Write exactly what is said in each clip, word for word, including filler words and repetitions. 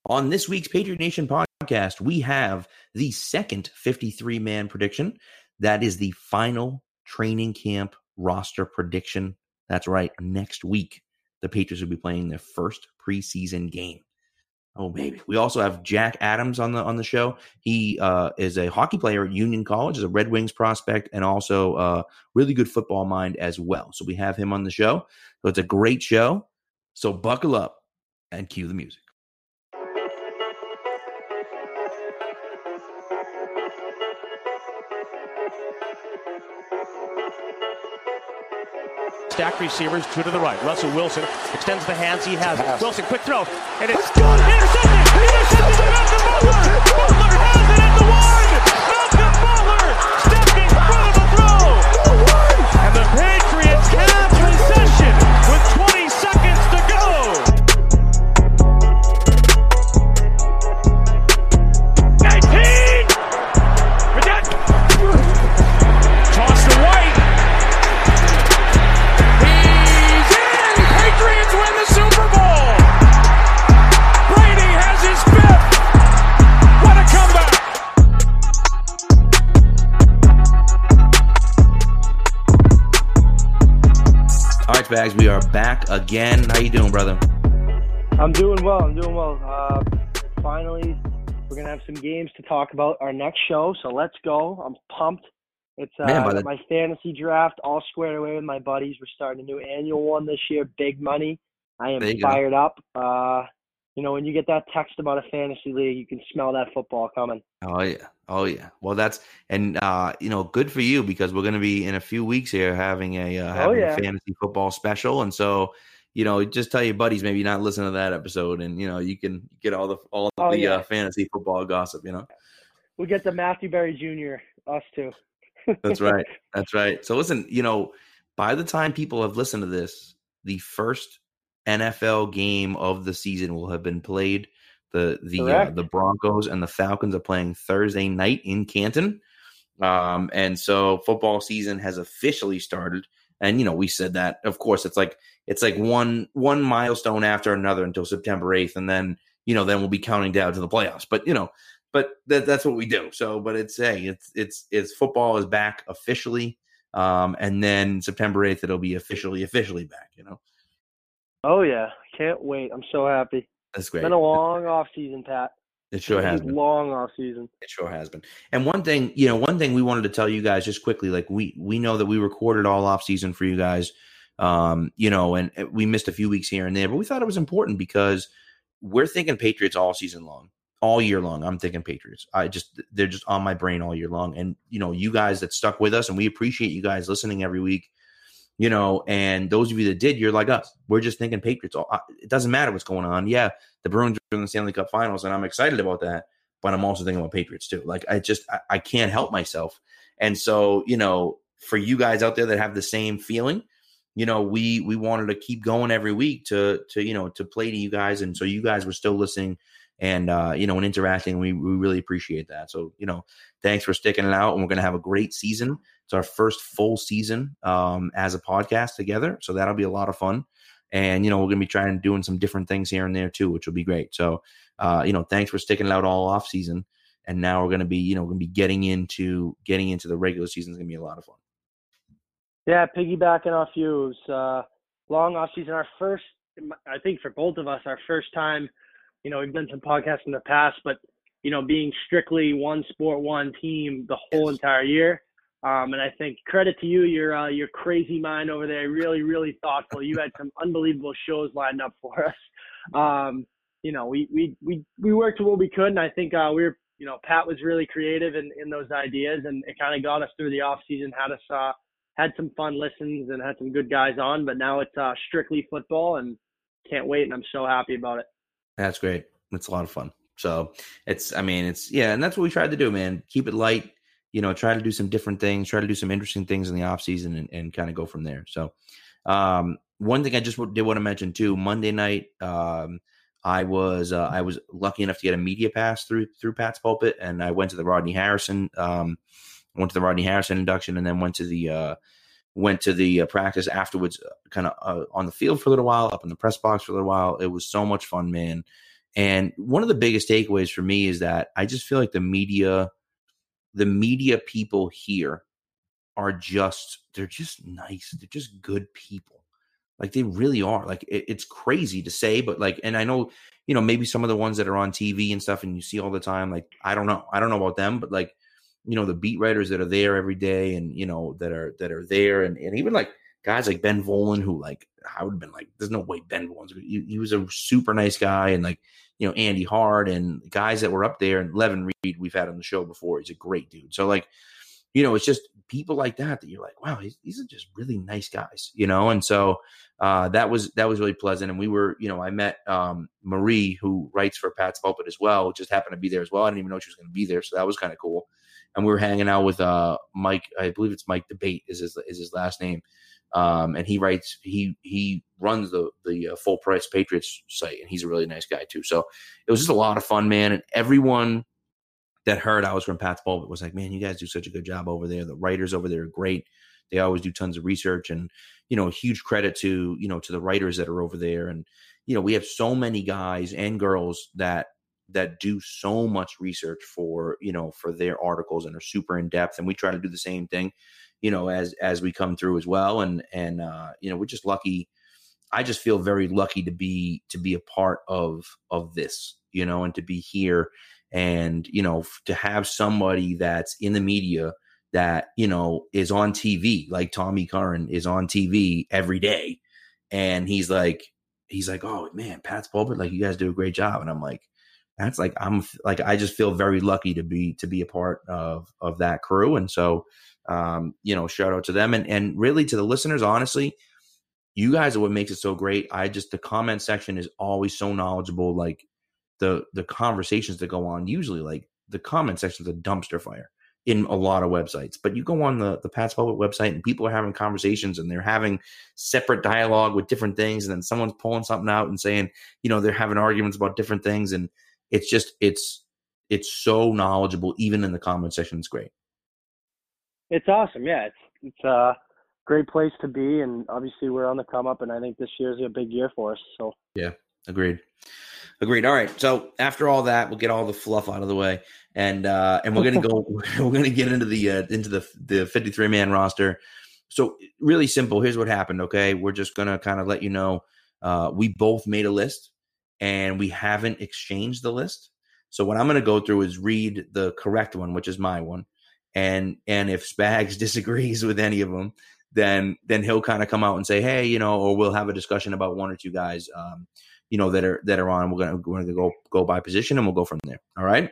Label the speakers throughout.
Speaker 1: On this week's Patriot Nation podcast, we have the second fifty-three man prediction. That is the final training camp roster prediction. That's right. Next week, the Patriots will be playing their first preseason game. Oh, baby. We also have Jack Adams on the on the show. He uh, is a hockey player at Union College, is a Red Wings prospect, and also a really good football mind as well. So we have him on the show. So it's a great show. So buckle up and cue the music.
Speaker 2: Stacked receivers, two to the right. Russell Wilson extends the hands he has. Pass. Wilson, quick throw, and it's intercepted! Intercepted by Malcolm Butler! Butler has it at the one! Malcolm Butler stepped in front of the throw! And the Patriots have possession with twenty seconds to go! nineteen! We're done! Toss to White. Patriots win the Super Bowl! Brady has his fifth! What a comeback!
Speaker 1: All right, Spags, we are back again. How you doing, brother?
Speaker 3: I'm doing well. I'm doing well. Uh, finally, we're going to have some games to talk about our next show, so let's go. I'm pumped. It's uh,
Speaker 1: Man, the-
Speaker 3: my fantasy draft all squared away with my buddies. We're starting a new annual one this year, big money. I am fired go. up. Uh, you know, when you get that text about a fantasy league, you can smell that football coming.
Speaker 1: Oh, yeah. Oh, yeah. Well, that's – and, uh, you know, good for you because we're going to be in a few weeks here having a uh, having oh, yeah. a fantasy football special. And so, you know, just tell your buddies maybe not listen to that episode and, you know, you can get all the all
Speaker 3: oh,
Speaker 1: the
Speaker 3: yeah.
Speaker 1: uh, fantasy football gossip, you know.
Speaker 3: We'll get the Matthew Berry Junior, us too.
Speaker 1: That's right. That's right. So listen, you know, by the time people have listened to this, the first N F L game of the season will have been played. The the uh, the Broncos and the Falcons are playing Thursday night in Canton. Um, and so football season has officially started. And, you know, we said that, of course, it's like it's like one one milestone after another until September eighth. And then, you know, then we'll be counting down to the playoffs. But, you know, But that, that's what we do. So, but it's hey, it's it's it's football is back officially, um, and then September eighth it'll be officially officially back. You know.
Speaker 3: Oh yeah, can't wait! I'm so happy.
Speaker 1: That's great.
Speaker 3: It's been a long off season, Pat.
Speaker 1: It sure
Speaker 3: it's
Speaker 1: has been
Speaker 3: long off season.
Speaker 1: It sure has been. And one thing, you know, one thing we wanted to tell you guys just quickly, like we we know that we recorded all off season for you guys, um, you know, and we missed a few weeks here and there, but we thought it was important because we're thinking Patriots all season long. All year long, I'm thinking Patriots. I just they're just on my brain all year long. And you know, you guys that stuck with us, and we appreciate you guys listening every week. You know, and those of you that did, you're like us. We're just thinking Patriots. It doesn't matter what's going on. Yeah, the Bruins are in the Stanley Cup Finals, and I'm excited about that. But I'm also thinking about Patriots too. Like I just I, I can't help myself. And so you know, for you guys out there that have the same feeling, you know, we we wanted to keep going every week to to you know to play to you guys, and so you guys were still listening. And, uh, you know, and interacting, we, we really appreciate that. So, you know, thanks for sticking it out. And we're going to have a great season. It's our first full season um, as a podcast together. So that'll be a lot of fun. And, you know, we're going to be trying doing some different things here and there, too, which will be great. So, uh, you know, thanks for sticking it out all off season. And now we're going to be, you know, going to be getting into getting into the regular season. Is going to be a lot of fun.
Speaker 3: Yeah, piggybacking off you. It was uh, long off season. Our first, I think for both of us, our first time. You know, we've done some podcasts in the past, but, you know, being strictly one sport, one team the whole yes. entire year. Um, and I think credit to you, your uh, your crazy mind over there, really, really thoughtful. You had some unbelievable shows lined up for us. Um, you know, we, we, we, we worked what we could, and I think uh, we were, you know, Pat was really creative in, in those ideas, and it kind of got us through the off season, had us uh, had some fun listens and had some good guys on, but now it's uh, strictly football, and can't wait, and I'm so happy about it.
Speaker 1: That's great. It's a lot of fun. So it's, I mean, it's, yeah. And that's what we tried to do, man. Keep it light, you know, try to do some different things, try to do some interesting things in the off season and, and kind of go from there. So um, one thing I just did want to mention too, Monday night, um, I was, uh, I was lucky enough to get a media pass through, through Pat's Pulpit. And I went to the Rodney Harrison, um, went to the Rodney Harrison induction and then went to the, uh, went to the uh, practice afterwards, uh, kind of uh, on the field for a little while, up in the press box for a little while. It was so much fun, man. And one of the biggest takeaways for me is that I just feel like the media, the media people here are just, they're just nice. They're just good people. Like they really are. Like it, it's crazy to say, but like, and I know, you know, maybe some of the ones that are on T V and stuff and you see all the time, like, I don't know. I don't know about them, but like, you know, the beat writers that are there every day and, you know, that are, that are there. And, and even like guys like Ben Volen, who like, I would have been like, there's no way Ben Volen's, he, he was a super nice guy. And like, you know, Andy Hart and guys that were up there, and Levin Reed, we've had on the show before. He's a great dude. So like, you know, it's just people like that, that you're like, wow, these, these are just really nice guys, you know? And so uh, that was, that was really pleasant. And we were, you know, I met um, Marie, who writes for Pat's Pulpit as well, just happened to be there as well. I didn't even know she was going to be there. So that was kind of cool. And we were hanging out with uh, Mike, I believe it's Mike Debate is his, is his last name. Um, and he writes, he, he runs the, the uh, Full Price Patriots site, and he's a really nice guy too. So it was just a lot of fun, man. And everyone that heard I was from Pat's Pulpit was like, man, you guys do such a good job over there. The writers over there are great. They always do tons of research, and, you know, huge credit to, you know, to the writers that are over there. And, you know, we have so many guys and girls that, that do so much research for, you know, for their articles and are super in depth. And we try to do the same thing, you know, as, as we come through as well. And, and, uh, you know, we're just lucky. I just feel very lucky to be, to be a part of, of this, you know, and to be here. And, you know, f- to have somebody that's in the media that, you know, is on T V, like Tommy Curran is on T V every day. And he's like, he's like, oh man, Pat's Pulpit, like you guys do a great job. And I'm like, that's like, I'm like, I just feel very lucky to be, to be a part of, of that crew. And so, um, you know, shout out to them, and, and really to the listeners, honestly, you guys are what makes it so great. I just, the comment section is always so knowledgeable. Like, the the conversations that go on, usually like the comment section is a dumpster fire in a lot of websites, but you go on the, the Pat's Pulpit website and people are having conversations and they're having separate dialogue with different things. And then someone's pulling something out and saying, you know, they're having arguments about different things. And it's just, it's, it's so knowledgeable, even in the comment section. It's great.
Speaker 3: It's awesome. Yeah. It's, it's a great place to be. And obviously we're on the come up, and I think this year is a big year for us. So
Speaker 1: yeah, agreed. Agreed. All right. So after all that, we'll get all the fluff out of the way, and uh, and we're gonna go. We're gonna get into the uh, into the the fifty-three man roster. So really simple. Here's what happened. Okay, we're just gonna kind of let you know. Uh, we both made a list, and we haven't exchanged the list. So what I'm gonna go through is read the correct one, which is my one, and and if Spags disagrees with any of them, then then he'll kind of come out and say, hey, you know, or we'll have a discussion about one or two guys. Um, you know, that are, that are on, we're going to, we're going to go, go by position, and we'll go from there. All right.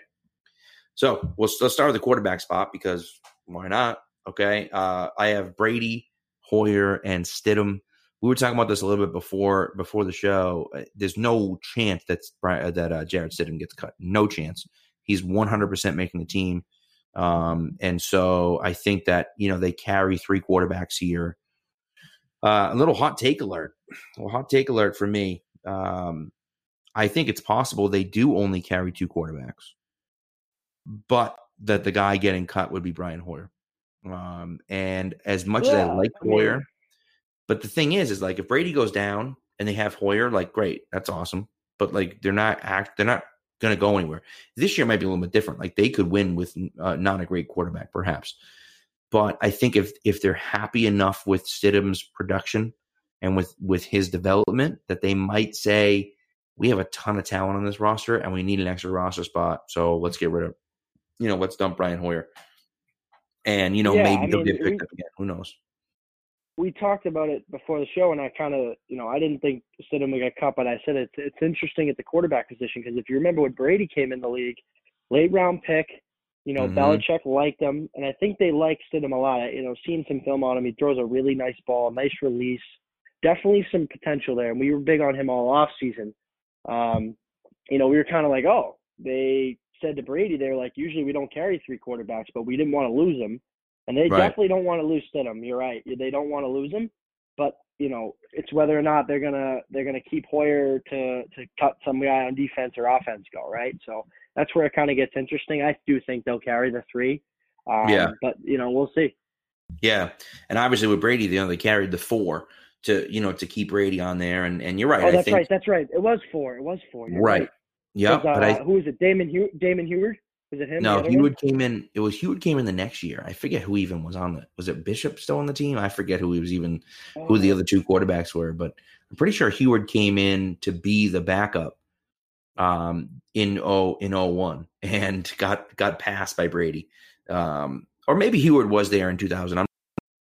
Speaker 1: So we'll, let's start with the quarterback spot, because why not? Okay. Uh, I have Brady, Hoyer, and Stidham. We were talking about this a little bit before, before the show. There's no chance that's that uh, Jarrett Stidham gets cut. No chance. He's one hundred percent making the team. Um, and so I think that, you know, they carry three quarterbacks here. Uh, a little hot take alert, a hot take alert for me. Um, I think it's possible they do only carry two quarterbacks, but that the guy getting cut would be Brian Hoyer. Um, and as much yeah, as I like I mean, Hoyer, but the thing is, is like if Brady goes down and they have Hoyer, like great, that's awesome. But like they're not act, they're not going to go anywhere. This year might be a little bit different. Like they could win with uh, not a great quarterback, perhaps. But I think if if they're happy enough with Stidham's production and with, with his development, that they might say, we have a ton of talent on this roster and we need an extra roster spot. So let's get rid of, you know, let's dump Brian Hoyer. And, you know, yeah, maybe I they'll mean, get picked we, up again. Who knows?
Speaker 3: We talked about it before the show, and I kind of, you know, I didn't think Stidham would get cut, but I said it's, it's interesting at the quarterback position, because if you remember when Brady came in the league, late round pick, you know, mm-hmm. Belichick liked him, and I think they like Stidham a lot. You know, seeing some film on him, he throws a really nice ball, nice release. Definitely some potential there, and we were big on him all off season. Um, you know, we were kind of like, oh, they said to Brady, they were like, usually we don't carry three quarterbacks, but we didn't want to lose him, and they right. definitely don't want to lose Stidham. You're right, they don't want to lose him, but you know, it's whether or not they're gonna they're gonna keep Hoyer to to cut some guy on defense or offense go, right? So that's where it kind of gets interesting. I do think they'll carry the three, um, yeah, but you know, we'll see.
Speaker 1: Yeah, and obviously with Brady, you know, they carried the four. To you know to keep Brady on there, and, and you're right.
Speaker 3: Oh, that's
Speaker 1: I think,
Speaker 3: right. That's right. It was four. It was four. You're
Speaker 1: right.
Speaker 3: right.
Speaker 1: Yeah,
Speaker 3: uh,
Speaker 1: but I
Speaker 3: who was it? Damon Hew- Damon Heward? Was it him?
Speaker 1: no,
Speaker 3: the other one?
Speaker 1: Heward came in. It was Heward came in the next year. I forget who even was on the. Was it Bishop still on the team? I forget who he was even, who the
Speaker 3: Oh.
Speaker 1: other two quarterbacks were. But I'm pretty sure Heward came in to be the backup, um, in oh in oh one and got got passed by Brady, um, or maybe Heward was there in two thousand. I'm,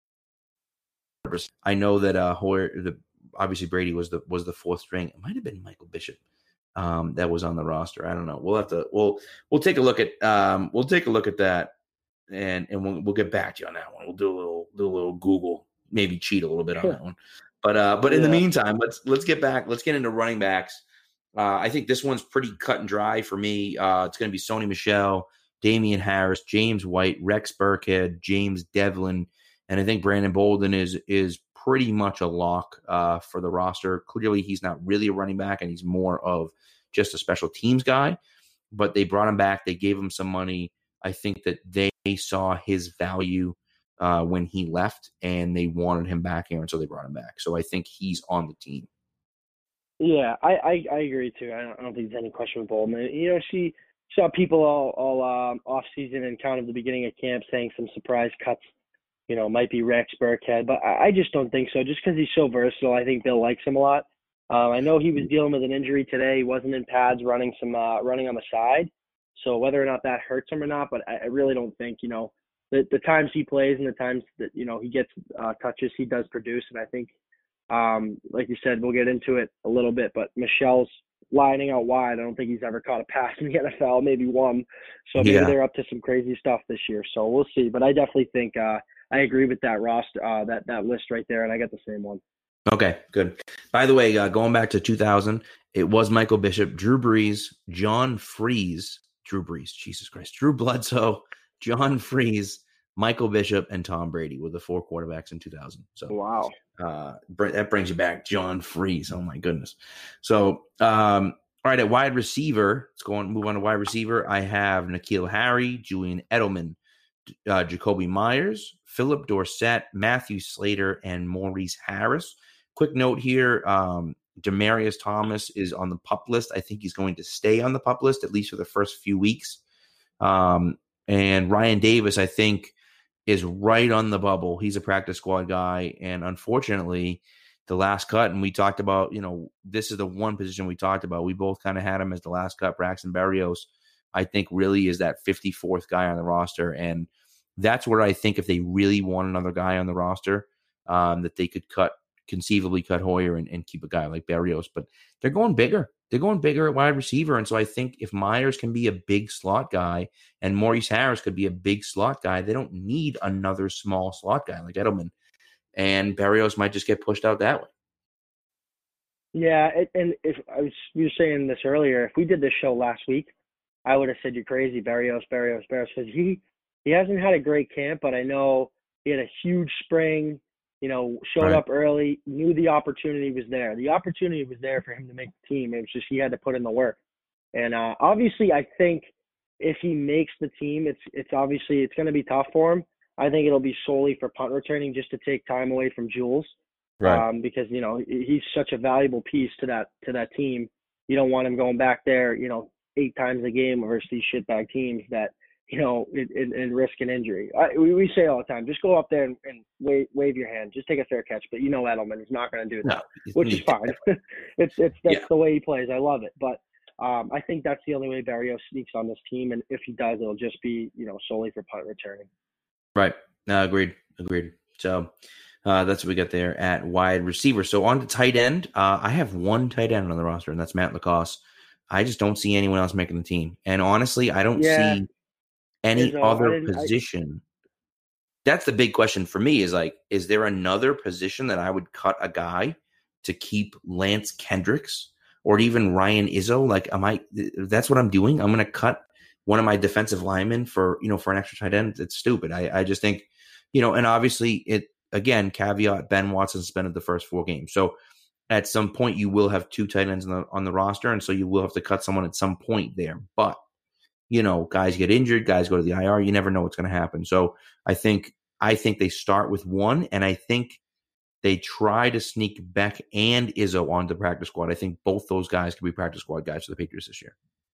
Speaker 1: I know that uh, Hoyer, the obviously Brady was the was the fourth string. It might have been Michael Bishop. Um, that was on the roster. I don't know. We'll have to. We'll we'll take a look at. Um, we'll take a look at that, and and we'll we'll get back to you on that one. We'll do a little do a little Google, maybe cheat a little bit on that one. But uh, but in
Speaker 3: Yeah.
Speaker 1: the meantime, let's let's get back. Let's get into running backs. Uh, I think this one's pretty cut and dry for me. Uh, it's going to be Sony Michel, Damian Harris, James White, Rex Burkhead, James Devlin, and I think Brandon Bolden is is pretty much a lock uh, for the roster. Clearly, he's not really a running back, and he's more of just a special teams guy. But they brought him back. They gave him some money. I think that they saw his value uh, when he left, and they wanted him back here, and so they brought him back. So I think he's on the team.
Speaker 3: Yeah, I, I, I agree too. I don't, I don't think there's any question with Bolden. You know, she saw people all all um, off season and kind of the beginning of camp saying some surprise cuts. You know, might be Rex Burkhead, but I, I just don't think so. Just because he's so versatile, I think Bill likes him a lot. Um, I know he was dealing with an injury today. He wasn't in pads, running some uh, running on the side. So whether or not that hurts him or not, but I, I really don't think, you know, the the times he plays and the times that, you know, he gets uh, touches, he does produce. And I think, um, like you said, we'll get into it a little bit, but Michel's lining out wide. I don't think he's ever caught a pass in the N F L, maybe one. So maybe
Speaker 1: Yeah.
Speaker 3: they're up to some crazy stuff this year. So we'll see. But I definitely think uh, I agree with that roster, uh, that that list right there, and I got the same one.
Speaker 1: Okay, good. By the way, uh, going back to two thousand, it was Michael Bishop, Drew Brees, John Freeze, Drew Brees, Jesus Christ, Drew Bledsoe, John Freeze, Michael Bishop, and Tom Brady were the four quarterbacks in two thousand. So
Speaker 3: Wow.
Speaker 1: uh, that brings you back, John Freeze. Oh my goodness. So, um, all right, at wide receiver, let's go on. Move on to wide receiver. I have N'Keal Harry, Julian Edelman, uh, Jacoby Myers, Philip Dorsett, Matthew Slater, and Maurice Harris. Quick note here, um, Demaryius Thomas is on the PUP list. I think he's going to stay on the PUP list, at least for the first few weeks. Um, and Ryan Davis, I think, is right on the bubble. He's a practice squad guy. And unfortunately, the last cut, and we talked about, you know, this is the one position we talked about. We both kind of had him as the last cut. Braxton Berrios, I think, really is that fifty-fourth guy on the roster. And that's where I think if they really want another guy on the roster, um, that they could cut, conceivably cut Hoyer and, and keep a guy like Berrios. But they're going bigger. They're going bigger at wide receiver. And so I think if Myers can be a big slot guy and Maurice Harris could be a big slot guy, they don't need another small slot guy like Edelman. And Berrios might just get pushed out that way.
Speaker 3: Yeah, it, and if I was you were saying this earlier, if we did this show last week, I would have said you're crazy, Berrios, Berrios, Berrios, because he he hasn't had a great camp, but I know he had a huge spring. You know, showed
Speaker 1: Right.
Speaker 3: up early, knew the opportunity was there. The opportunity was there for him to make the team. It was just he had to put in the work. And uh, obviously, I think if he makes the team, it's it's obviously it's going to be tough for him. I think it'll be solely for punt returning, just to take time away from Jules. Um, because, you know, he's such a valuable piece to that to that team. You don't want him going back there, you know, eight times a game versus these shitbag teams that, you know, and, and risk an injury. I, we, we say all the time, just go up there and, and wave, wave your hand. Just take a fair catch. But you know Edelman is not going to do that,
Speaker 1: No,
Speaker 3: which is fine. it's it's That's
Speaker 1: Yeah.
Speaker 3: the way he plays. I love it. But um, I think that's the only way Berrios sneaks on this team. And if he does, it'll just be, you know, solely for punt returning.
Speaker 1: Right. No, agreed. Agreed. So uh, that's what we got there at wide receiver. So on to tight end. Uh, I have one tight end on the roster, and that's Matt Lacoste. I just don't see anyone else making the team. And honestly, I don't
Speaker 3: Yeah.
Speaker 1: see any
Speaker 3: There's no-
Speaker 1: other
Speaker 3: I didn't- I-
Speaker 1: position. That's the big question for me is like, is there another position that I would cut a guy to keep Lance Kendricks or even Ryan Izzo? Like, am I, that's what I'm doing. I'm going to cut one of my defensive linemen for, you know, for an extra tight end. It's stupid. I, I just think, you know, and obviously it, again, caveat, Ben Watson suspended the first four games. So at some point you will have two tight ends on the, on the roster. And so you will have to cut someone at some point there, but you know, guys get injured, guys go to the I R. You never know what's going to happen. So I think I think they start with one, and I think they try to sneak Beck and Izzo onto the practice squad. I think both those guys could be practice squad guys for the Patriots this year.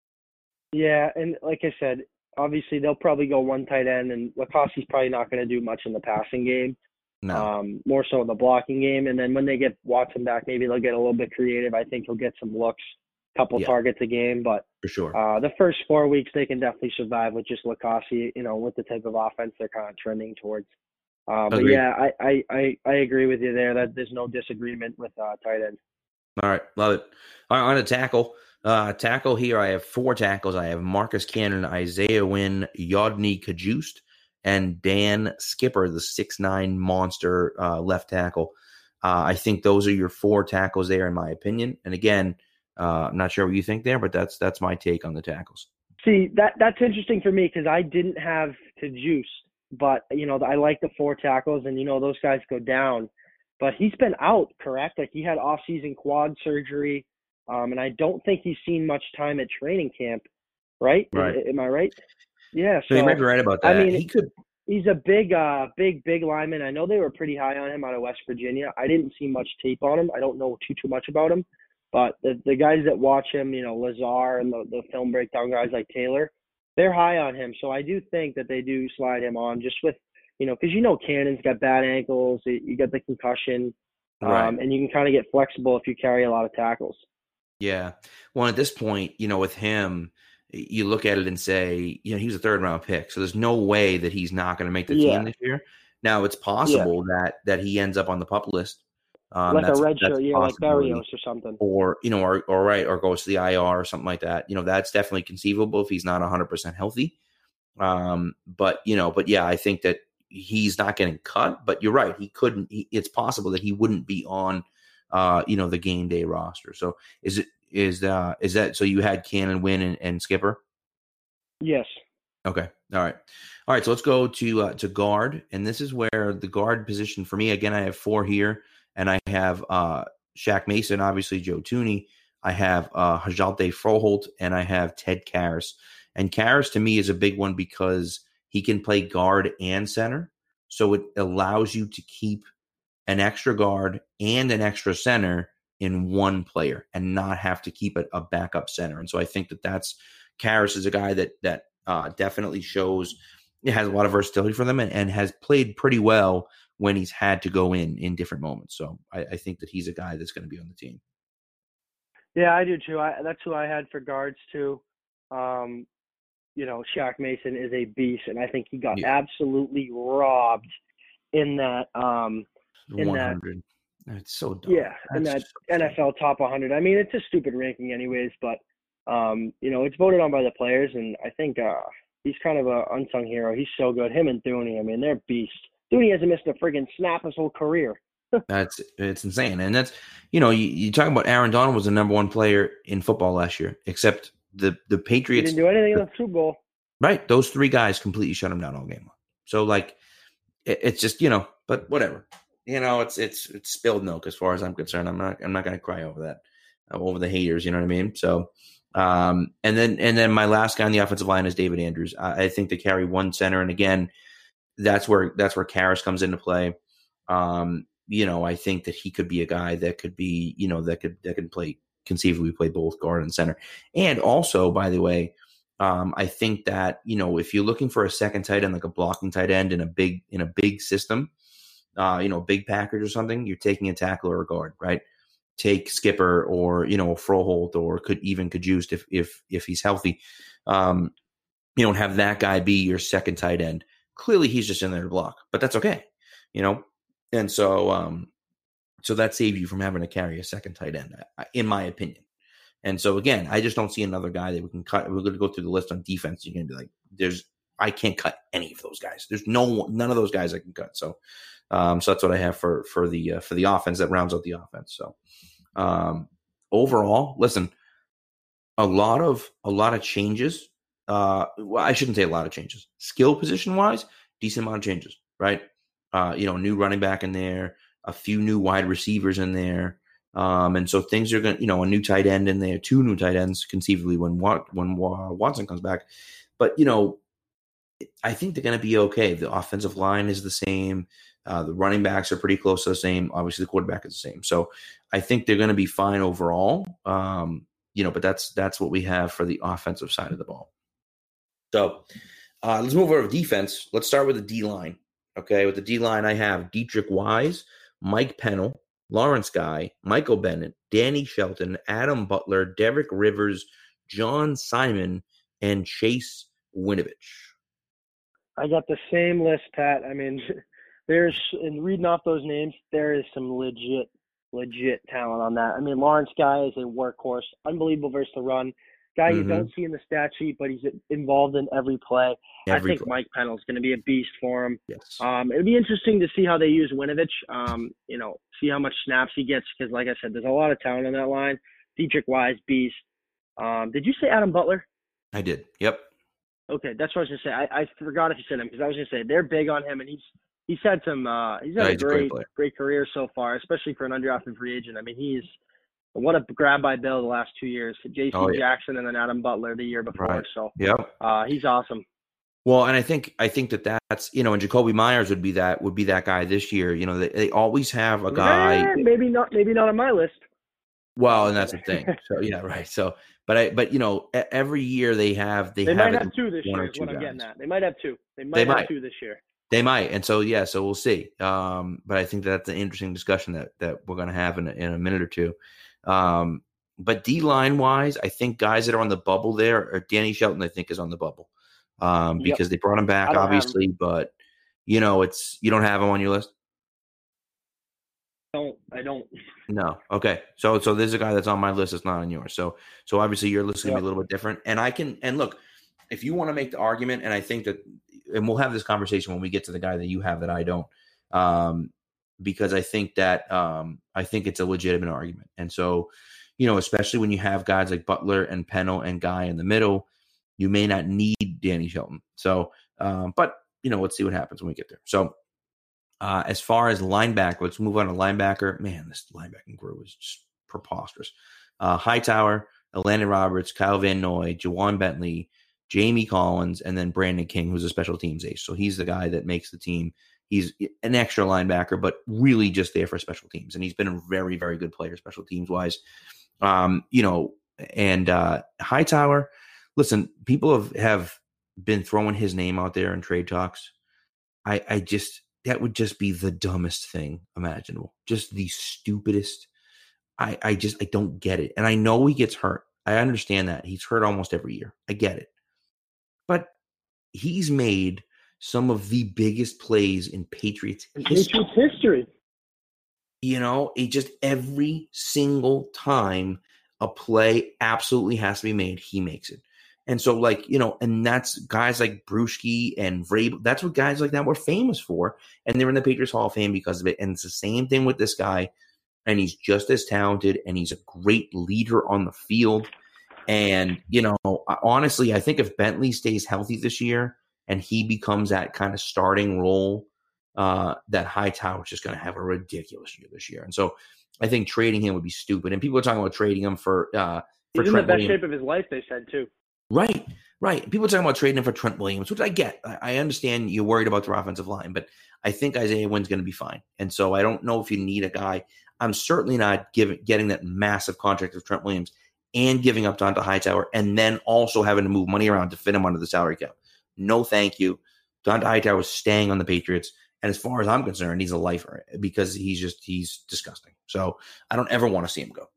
Speaker 3: Yeah, and like I said, obviously they'll probably go one tight end, and LaCoste's probably not going to do much in the passing game.
Speaker 1: No.
Speaker 3: Um, more so in the blocking game. And then when they get Watson back, maybe they'll get a little bit creative. I think he'll get some looks, couple
Speaker 1: Yeah.
Speaker 3: targets a game. But
Speaker 1: For sure.
Speaker 3: uh, the first four weeks, they can definitely survive with just LaCoste, you know, with the type of offense they're kind of trending towards. Uh, but
Speaker 1: Agreed.
Speaker 3: yeah, I, I, I, I agree with you there that there's no disagreement with uh, tight end.
Speaker 1: All right. Love it. All right, on to tackle. Uh, tackle here, I have four tackles. I have Marcus Cannon, Isaiah Wynn, Yodny Kajust, and Dan Skipper, the six nine monster uh, left tackle. Uh, I think those are your four tackles there, in my opinion. And again, uh, I'm not sure what you think there, but that's that's my take on the tackles.
Speaker 3: See, that that's interesting for me because I didn't have Kajust, but, you know, I like the four tackles, and, you know, those guys go down. But he's been out, correct? Like, he had off-season quad surgery, um, and I don't think he's seen much time at training camp, right?
Speaker 1: Right.
Speaker 3: Am, am I right? Yeah.
Speaker 1: So,
Speaker 3: So
Speaker 1: you might be right about that.
Speaker 3: I mean,
Speaker 1: he could.
Speaker 3: He's a big, uh, big, big lineman. I know they were pretty high on him out of West Virginia. I didn't see much tape on him. I don't know too, too much about him. But the, the guys that watch him, you know, Lazar and the, the film breakdown guys like Taylor, they're high on him. So I do think that they do slide him on just with, you know, because you know Cannon's got bad ankles. You got the concussion. Um,
Speaker 1: Right.
Speaker 3: and you can kind of get flexible if you carry a lot of tackles.
Speaker 1: Yeah. Well, at this point, you know, with him, you look at it and say, you know, he was a third round pick. So there's no way that he's not going to make the
Speaker 3: Yeah.
Speaker 1: team this year. Now, it's possible that that he ends up on the PUP list. Um,
Speaker 3: like a
Speaker 1: that's-
Speaker 3: red
Speaker 1: that's
Speaker 3: shirt,
Speaker 1: a
Speaker 3: yeah, like
Speaker 1: possibility.
Speaker 3: Barrios or something.
Speaker 1: Or, you know, or, or right, or goes to the I R or something like that. You know, that's definitely conceivable if he's not one hundred percent healthy. Um, but, you know, but yeah, I think that he's not getting cut. But you're right, he couldn't. He, it's possible that he wouldn't be on, uh, you know, the game day roster. So is it is uh is that so? You had Cannon, Wynn, and, and Skipper.
Speaker 3: Yes.
Speaker 1: Okay. All right. All right. So let's go to uh, to guard, and this is where the guard position for me. Again, I have four here, and I have uh, Shaq Mason, obviously Joe Thuney. I have uh, Hajalte Froholt, and I have Ted Karras. And Karras to me is a big one because he can play guard and center, so it allows you to keep an extra guard and an extra center in one player, and not have to keep a, a backup center. And so I think that that's Karras is a guy that that uh, definitely shows it has a lot of versatility for them, and, and has played pretty well when he's had to go in in different moments. So I, I think that he's a guy that's going to be on the team.
Speaker 3: Yeah, I do too. I, that's who I had for guards too. Um, you know, Shaq Mason is a beast, and I think he got
Speaker 1: Yeah.
Speaker 3: absolutely robbed in that. Um, in
Speaker 1: one
Speaker 3: that-
Speaker 1: hundred. It's so dumb.
Speaker 3: yeah, in that
Speaker 1: That's so
Speaker 3: N F L top one hundred. I mean, it's a stupid ranking, anyways, but um, you know, it's voted on by the players, and I think uh, he's kind of a unsung hero. He's so good. Him and Thuney, I mean, they're beasts. Thuney hasn't missed a friggin' snap his whole career.
Speaker 1: That's it's insane, and that's you know you, you talk about Aaron Donald was the number one player in football last year, except the the
Speaker 3: He
Speaker 1: Patriots.
Speaker 3: didn't do anything in the Super Bowl.
Speaker 1: Right, those three guys completely shut him down all game long. So like, it, it's just you know, but whatever. You know, it's it's it's spilled milk as far as I'm concerned. I'm not I'm not going to cry over that, uh, over the haters. You know what I mean? So, um, and then and then my last guy on the offensive line is David Andrews. I, I think they carry one center, and again, that's where that's where Karras comes into play. Um, you know, I think that he could be a guy that could be, you know, that could that could play conceivably play both guard and center. And also, by the way, um, I think that, you know, if you're looking for a second tight end, like a blocking tight end in a big in a big system, uh, you know, big package or something, you're taking a tackle or a guard, right? Take Skipper or, you know, a Froholt, or could even Kajust if if if he's healthy. Um, you don't have that guy be your second tight end. Clearly he's just in there to block, but that's okay, you know? And so um, so that saves you from having to carry a second tight end, in my opinion. And so again, I just don't see another guy that we can cut. We're going to go through the list on defense. You're going to be like, there's, I can't cut any of those guys. There's no, none of those guys I can cut. So, um, so that's what I have for, for the, uh, for the offense that rounds out the offense. So, um, overall, listen, a lot of, a lot of changes. Uh, well, I shouldn't say a lot of changes. Skill position wise, decent amount of changes, right? Uh, you know, new running back in there, a few new wide receivers in there. Um, and so things are going to, you know, a new tight end in there, two new tight ends conceivably when when Watson comes back. But, you know, I think they're going to be okay. The offensive line is the same. Uh, the running backs are pretty close to the same. Obviously, the quarterback is the same. So I think they're going to be fine overall. Um, you know, but that's that's what we have for the offensive side of the ball. So uh, let's move over to defense. Let's start with the D-line. Okay, with the D-line, I have Dietrich Wise, Mike Pennell, Lawrence Guy, Michael Bennett, Danny Shelton, Adam Butler, Derek Rivers, John Simon, and Chase Winovich.
Speaker 3: I got the same list, Pat. I mean, there's, in reading off those names, there is some legit, legit talent on that. I mean, Lawrence Guy is a workhorse, unbelievable versus the run. Guy you mm-hmm. don't see in the stat sheet, but he's involved in every play. Every I think play. Mike Pennell's going to be a beast for him.
Speaker 1: Yes.
Speaker 3: Um, it'll be interesting to see how they use Winovich. Um, you know, see how much snaps he gets because, like I said, there's a lot of talent on that line. Dietrich Wise, beast. Um, did you say Adam Butler?
Speaker 1: I did. Yep.
Speaker 3: Okay, that's what I was going to say. I, I forgot if you said him because I was going to say they're big on him, and he's he's had some uh, he's had
Speaker 1: yeah,
Speaker 3: a great
Speaker 1: a great,
Speaker 3: great career so far, especially for an undrafted free agent. I mean, he's what a grab by Bill the last two years. J C oh, yeah. Jackson and then Adam Butler the year before.
Speaker 1: Right.
Speaker 3: So
Speaker 1: yeah,
Speaker 3: uh, he's awesome.
Speaker 1: Well, and I think I think that that's you know, and Jacoby Myers would be that would be that guy this year. You know, they, they always have a guy.
Speaker 3: Eh, maybe not. Maybe not on my list.
Speaker 1: Well, and that's the thing. So yeah, right. So, but I, but you know, every year they have they,
Speaker 3: they
Speaker 1: have
Speaker 3: might have two this year. Is what I'm getting at. They might have two. They might they have might. two this year.
Speaker 1: They might, and so yeah, so we'll see. Um, but I think that's an interesting discussion that that we're going to have in a, in a minute or two. Um, but D line wise, I think guys that are on the bubble there, or Danny Shelton, I think is on the bubble, um, because yep. they brought him back, obviously. But you know, it's you don't have him on your list.
Speaker 3: Don't I don't.
Speaker 1: No. Okay. So so there's a guy that's on my list that's not on yours. So so obviously your list is gonna
Speaker 3: yep.
Speaker 1: be a little bit different. And I can and look, if you want to make the argument, and I think that, and we'll have this conversation when we get to the guy that you have that I don't, um, because I think that um, I think it's a legitimate argument. And so, you know, especially when you have guys like Butler and Pennell and Guy in the middle, you may not need Danny Shelton. So, um, but you know, let's see what happens when we get there. So. Uh, as far as linebacker, let's move on to linebacker. Man, this linebacking group is just preposterous. Uh, Hightower, Elandon Roberts, Kyle Van Noy, Jawan Bentley, Jamie Collins, and then Brandon King, who's a special teams ace. So he's the guy that makes the team. He's an extra linebacker, but really just there for special teams. And he's been a very, very good player special teams wise. Um, you know, and uh, Hightower, listen, people have, have been throwing his name out there in trade talks. I, I just... That would just be the dumbest thing imaginable. Just the stupidest. I, I just, I don't get it. And I know he gets hurt. I understand that. He's hurt almost every year. I get it. But he's made some of the biggest plays in Patriots history.
Speaker 3: Patriots history.
Speaker 1: You know, it just every single time a play absolutely has to be made, he makes it. And so, like, you know, and that's guys like Bruschi and Vrabel. That's what guys like that were famous for. And they're in the Patriots Hall of Fame because of it. And it's the same thing with this guy. And he's just as talented. And he's a great leader on the field. And, you know, honestly, I think if Bentley stays healthy this year and he becomes that kind of starting role, uh, that Hightower is just going to have a ridiculous year this year. And so I think trading him would be stupid. And people are talking about trading him for uh, for
Speaker 3: he's
Speaker 1: Trent
Speaker 3: in the best
Speaker 1: Williams.
Speaker 3: shape of his life, they said, too.
Speaker 1: Right, right. People are talking about trading him for Trent Williams, which I get. I, I understand you're worried about their offensive line, but I think Isaiah Wynn's going to be fine. And so I don't know if you need a guy. I'm certainly not giving getting that massive contract of Trent Williams and giving up Dont'a Hightower and then also having to move money around to fit him under the salary cap. No, thank you. Dont'a Hightower is staying on the Patriots. And as far as I'm concerned, he's a lifer because he's just, he's disgusting. So I don't ever want to see him go.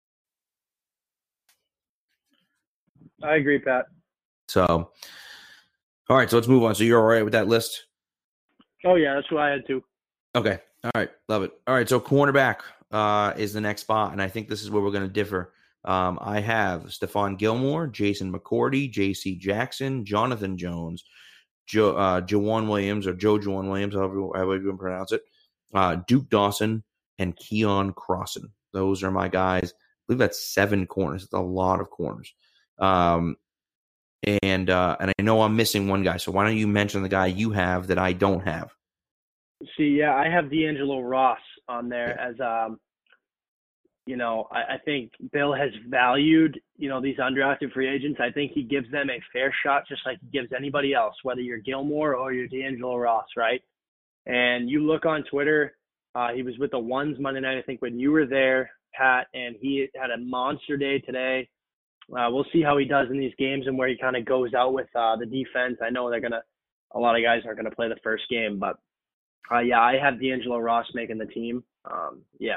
Speaker 3: I agree, Pat.
Speaker 1: So, all right, so let's move on. So you're all right with that list?
Speaker 3: Oh, yeah, that's what I had to.
Speaker 1: Okay. All right. Love it. All right. So cornerback uh, is the next spot, and I think this is where we're going to differ. Um, I have Stephon Gilmore, Jason McCourty, J C Jackson, Jonathan Jones, Joe, uh, Jawan Williams, or Joe Jawan Williams, however, however you can pronounce it, uh, Duke Dawson, and Keon Crossan. Those are my guys. I believe that's seven corners. It's a lot of corners. Um, and, uh, and I know I'm missing one guy. So why don't you mention the guy you have that I don't have?
Speaker 3: See, yeah, I have D'Angelo Ross on there
Speaker 1: yeah.
Speaker 3: as, um, you know, I, I think Bill has valued, you know, these undrafted free agents. I think he gives them a fair shot, just like he gives anybody else, whether you're Gilmore or you're D'Angelo Ross, right? And you look on Twitter, uh, he was with the Ones Monday night, I think, when you were there, Pat, and he had a monster day today. Uh, we'll see how he does in these games and where he kind of goes out with uh, the defense. I know they're gonna, a lot of guys aren't gonna play the first game, but uh, yeah, I have D'Angelo Ross making the team. Um, yeah.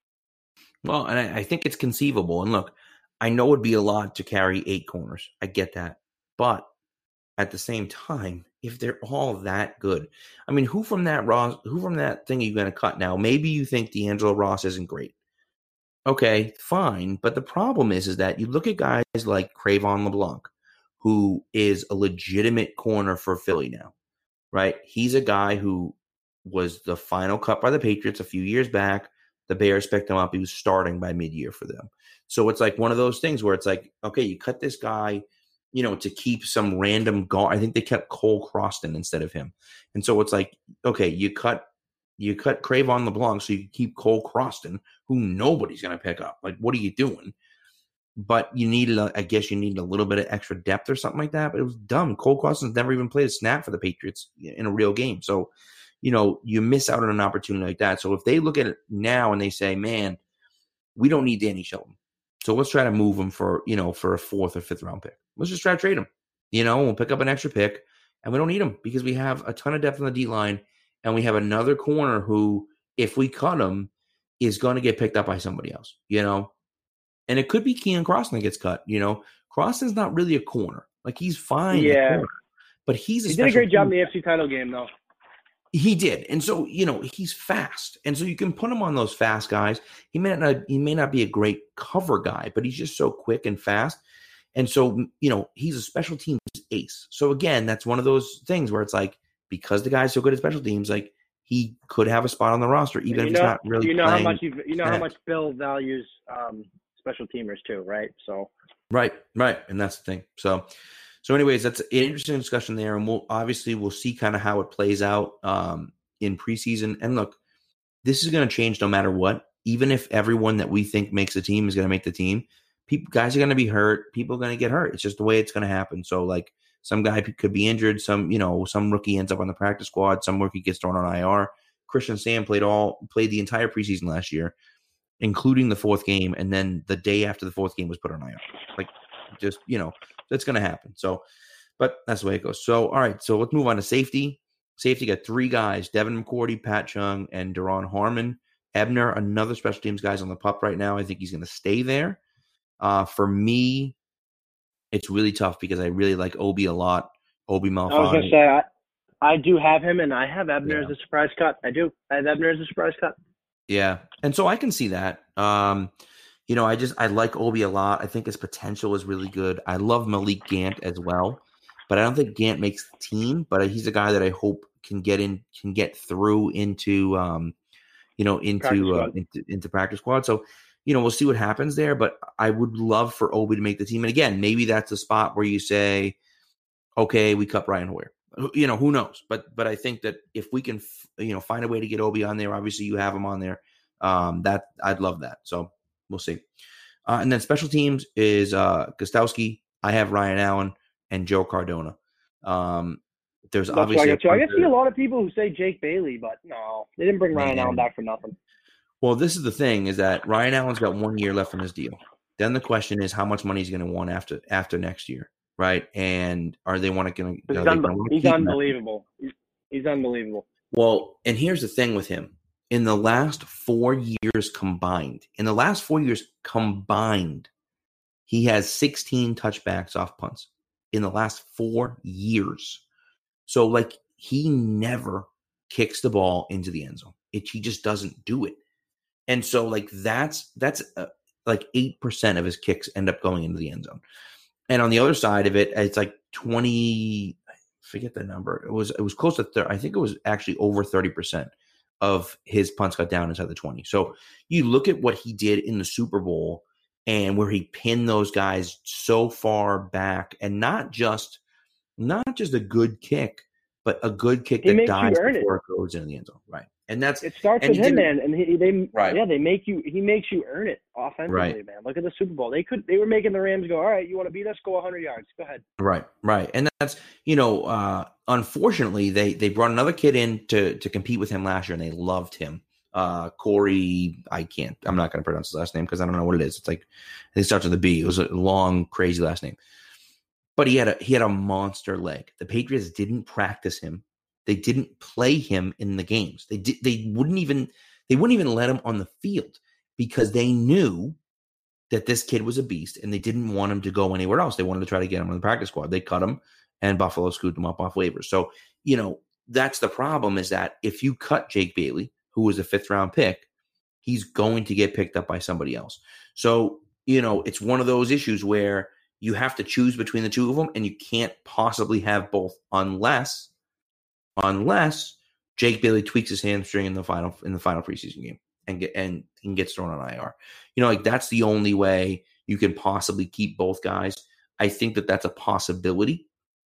Speaker 1: Well, and I, I think it's conceivable. And look, I know it'd be a lot to carry eight corners. I get that, but at the same time, if they're all that good, I mean, who from that Ross, who from that thing are you going to cut now? Maybe you think D'Angelo Ross isn't great. Okay, fine. But the problem is, is that you look at guys like Cravon LeBlanc, who is a legitimate corner for Philly now, right? He's a guy who was the final cut by the Patriots a few years back. The Bears picked him up. He was starting by mid-year for them. So it's like one of those things where it's like, okay, you cut this guy, you know, to keep some random guard. I think they kept Cole Croston instead of him. And so it's like, okay, you cut you cut Cravon LeBlanc so you can keep Cole Croston, who nobody's going to pick up. Like, what are you doing? But you needed, a, I guess you needed a little bit of extra depth or something like that. But it was dumb. Cole Croston's never even played a snap for the Patriots in a real game. So, you know, you miss out on an opportunity like that. So if they look at it now and they say, man, we don't need Danny Shelton, so let's try to move him for, you know, for a fourth or fifth round pick. Let's just try to trade him. You know, we'll pick up an extra pick, and we don't need him because we have a ton of depth on the D line, and we have another corner who, if we cut him, is going to get picked up by somebody else, you know? And it could be Keenan Croston that gets cut, you know? Croston's not really a corner. Like, he's fine.
Speaker 3: Yeah.
Speaker 1: Corner, but he's a
Speaker 3: He did a great job in the A F C title game, though.
Speaker 1: He did. And so, you know, he's fast. And so you can put him on those fast guys. He may not he may not be a great cover guy, but he's just so quick and fast. And so, you know, he's a special teams ace. So again, that's one of those things where it's like, because the guy's so good at special teams, like, he could have a spot on the roster, even if
Speaker 3: know,
Speaker 1: he's not really
Speaker 3: you know
Speaker 1: playing.
Speaker 3: how much you you know how much Bill values um, special teamers too, right? So
Speaker 1: Right, right. And that's the thing. So So anyways, that's an interesting discussion there. And we'll obviously we'll see kind of how it plays out um, in preseason. And look, this is going to change no matter what. Even if everyone that we think makes the team is going to make the team, people, guys are going to be hurt. People are going to get hurt. It's just the way it's going to happen. So like some guy could be injured. Some, you know, some rookie ends up on the practice squad. Some rookie gets thrown on I R. Christian Sam played all played the entire preseason last year, including the fourth game. And then the day after the fourth game was put on I R. Like, just, you know, that's going to happen. So, but that's the way it goes. So, all right. So let's move on to safety. Safety got three guys: Devin McCourty, Pat Chung, and Daron Harmon. Ebner, another special teams guy's on the pup right now. I think he's going to stay there. Uh, for me, it's really tough because I really like Obi a lot. Obi Malfani.
Speaker 3: I was going to say, I, I do have him, and I have Ebner
Speaker 1: Yeah.
Speaker 3: as a surprise cut. I do. I have Ebner as a surprise cut.
Speaker 1: Yeah. And so I can see that. Um, you know, I just, I like Obi a lot. I think his potential is really good. I love Malik Gant as well, but I don't think Gant makes the team, but he's a guy that I hope can get in, can get through into, um, you know, into, uh, into, into practice squad. So, you know, we'll see what happens there, but I would love for Obi to make the team. And again, maybe that's a spot where you say, okay, we cut Brian Hoyer. You know, who knows? But but I think that if we can, you know, find a way to get Obi on there, obviously you have him on there. Um, that I'd love that. So we'll see. Uh, and then special teams is uh, Gostowski. I have Ryan Allen and Joe Cardona. Um, there's
Speaker 3: That's
Speaker 1: obviously.
Speaker 3: I,
Speaker 1: a
Speaker 3: I guess
Speaker 1: of,
Speaker 3: see a lot of people who say Jake Bailey, but no, they didn't bring Ryan
Speaker 1: Man.
Speaker 3: Allen back for nothing.
Speaker 1: Well, this is the thing: is that Ryan Allen's got one year left on his deal. Then the question is, how much money he's going to want after after next year? Right, and are they want to? He's,
Speaker 3: un- he's unbelievable. He's, he's unbelievable.
Speaker 1: Well, and here's the thing with him: in the last four years combined, in the last four years combined, he has sixteen touchbacks off punts in the last four years. So, like, he never kicks the ball into the end zone. It, he just doesn't do it, and so like that's that's uh, like eight percent of his kicks end up going into the end zone. And on the other side of it, it's like twenty, I forget the number. It was it was close to thirty. I think it was actually over thirty percent of his punts got down inside the twenty. So you look at what he did in the Super Bowl and where he pinned those guys so far back, and not just not just a good kick, but a good kick
Speaker 3: He
Speaker 1: that
Speaker 3: makes
Speaker 1: dies
Speaker 3: you earn
Speaker 1: before
Speaker 3: it.
Speaker 1: it goes into the end zone. Right. And that's
Speaker 3: It starts
Speaker 1: and
Speaker 3: with
Speaker 1: he
Speaker 3: him,
Speaker 1: didn't-
Speaker 3: man, and he, they
Speaker 1: Right.
Speaker 3: yeah they make you he makes you earn it offensively,
Speaker 1: Right.
Speaker 3: man. Look at the Super Bowl. They could they were making the Rams go, all right, you want to beat us? Go one hundred yards. Go ahead.
Speaker 1: Right, right. And that's, you know, uh, unfortunately, they, they brought another kid in to, to compete with him last year, and they loved him. uh, Corey. I can't. I'm not going to pronounce his last name because I don't know what it is. It's like it starts with a B. It was a long, crazy last name. But he had a he had a monster leg. The Patriots didn't practice him. They didn't play him in the games. They did. They wouldn't even. They wouldn't even let him on the field because they knew that this kid was a beast, and they didn't want him to go anywhere else. They wanted to try to get him on the practice squad. They cut him, and Buffalo scooped him up off waivers. So, you know, that's the problem is that if you cut Jake Bailey, who was a fifth-round pick, he's going to get picked up by somebody else. So, you know, it's one of those issues where you have to choose between the two of them, and you can't possibly have both unless, unless Jake Bailey tweaks his hamstring in the final in the final preseason game and get and, and gets thrown on I R. You know, like that's the only way you can possibly keep both guys. I think that that's a possibility.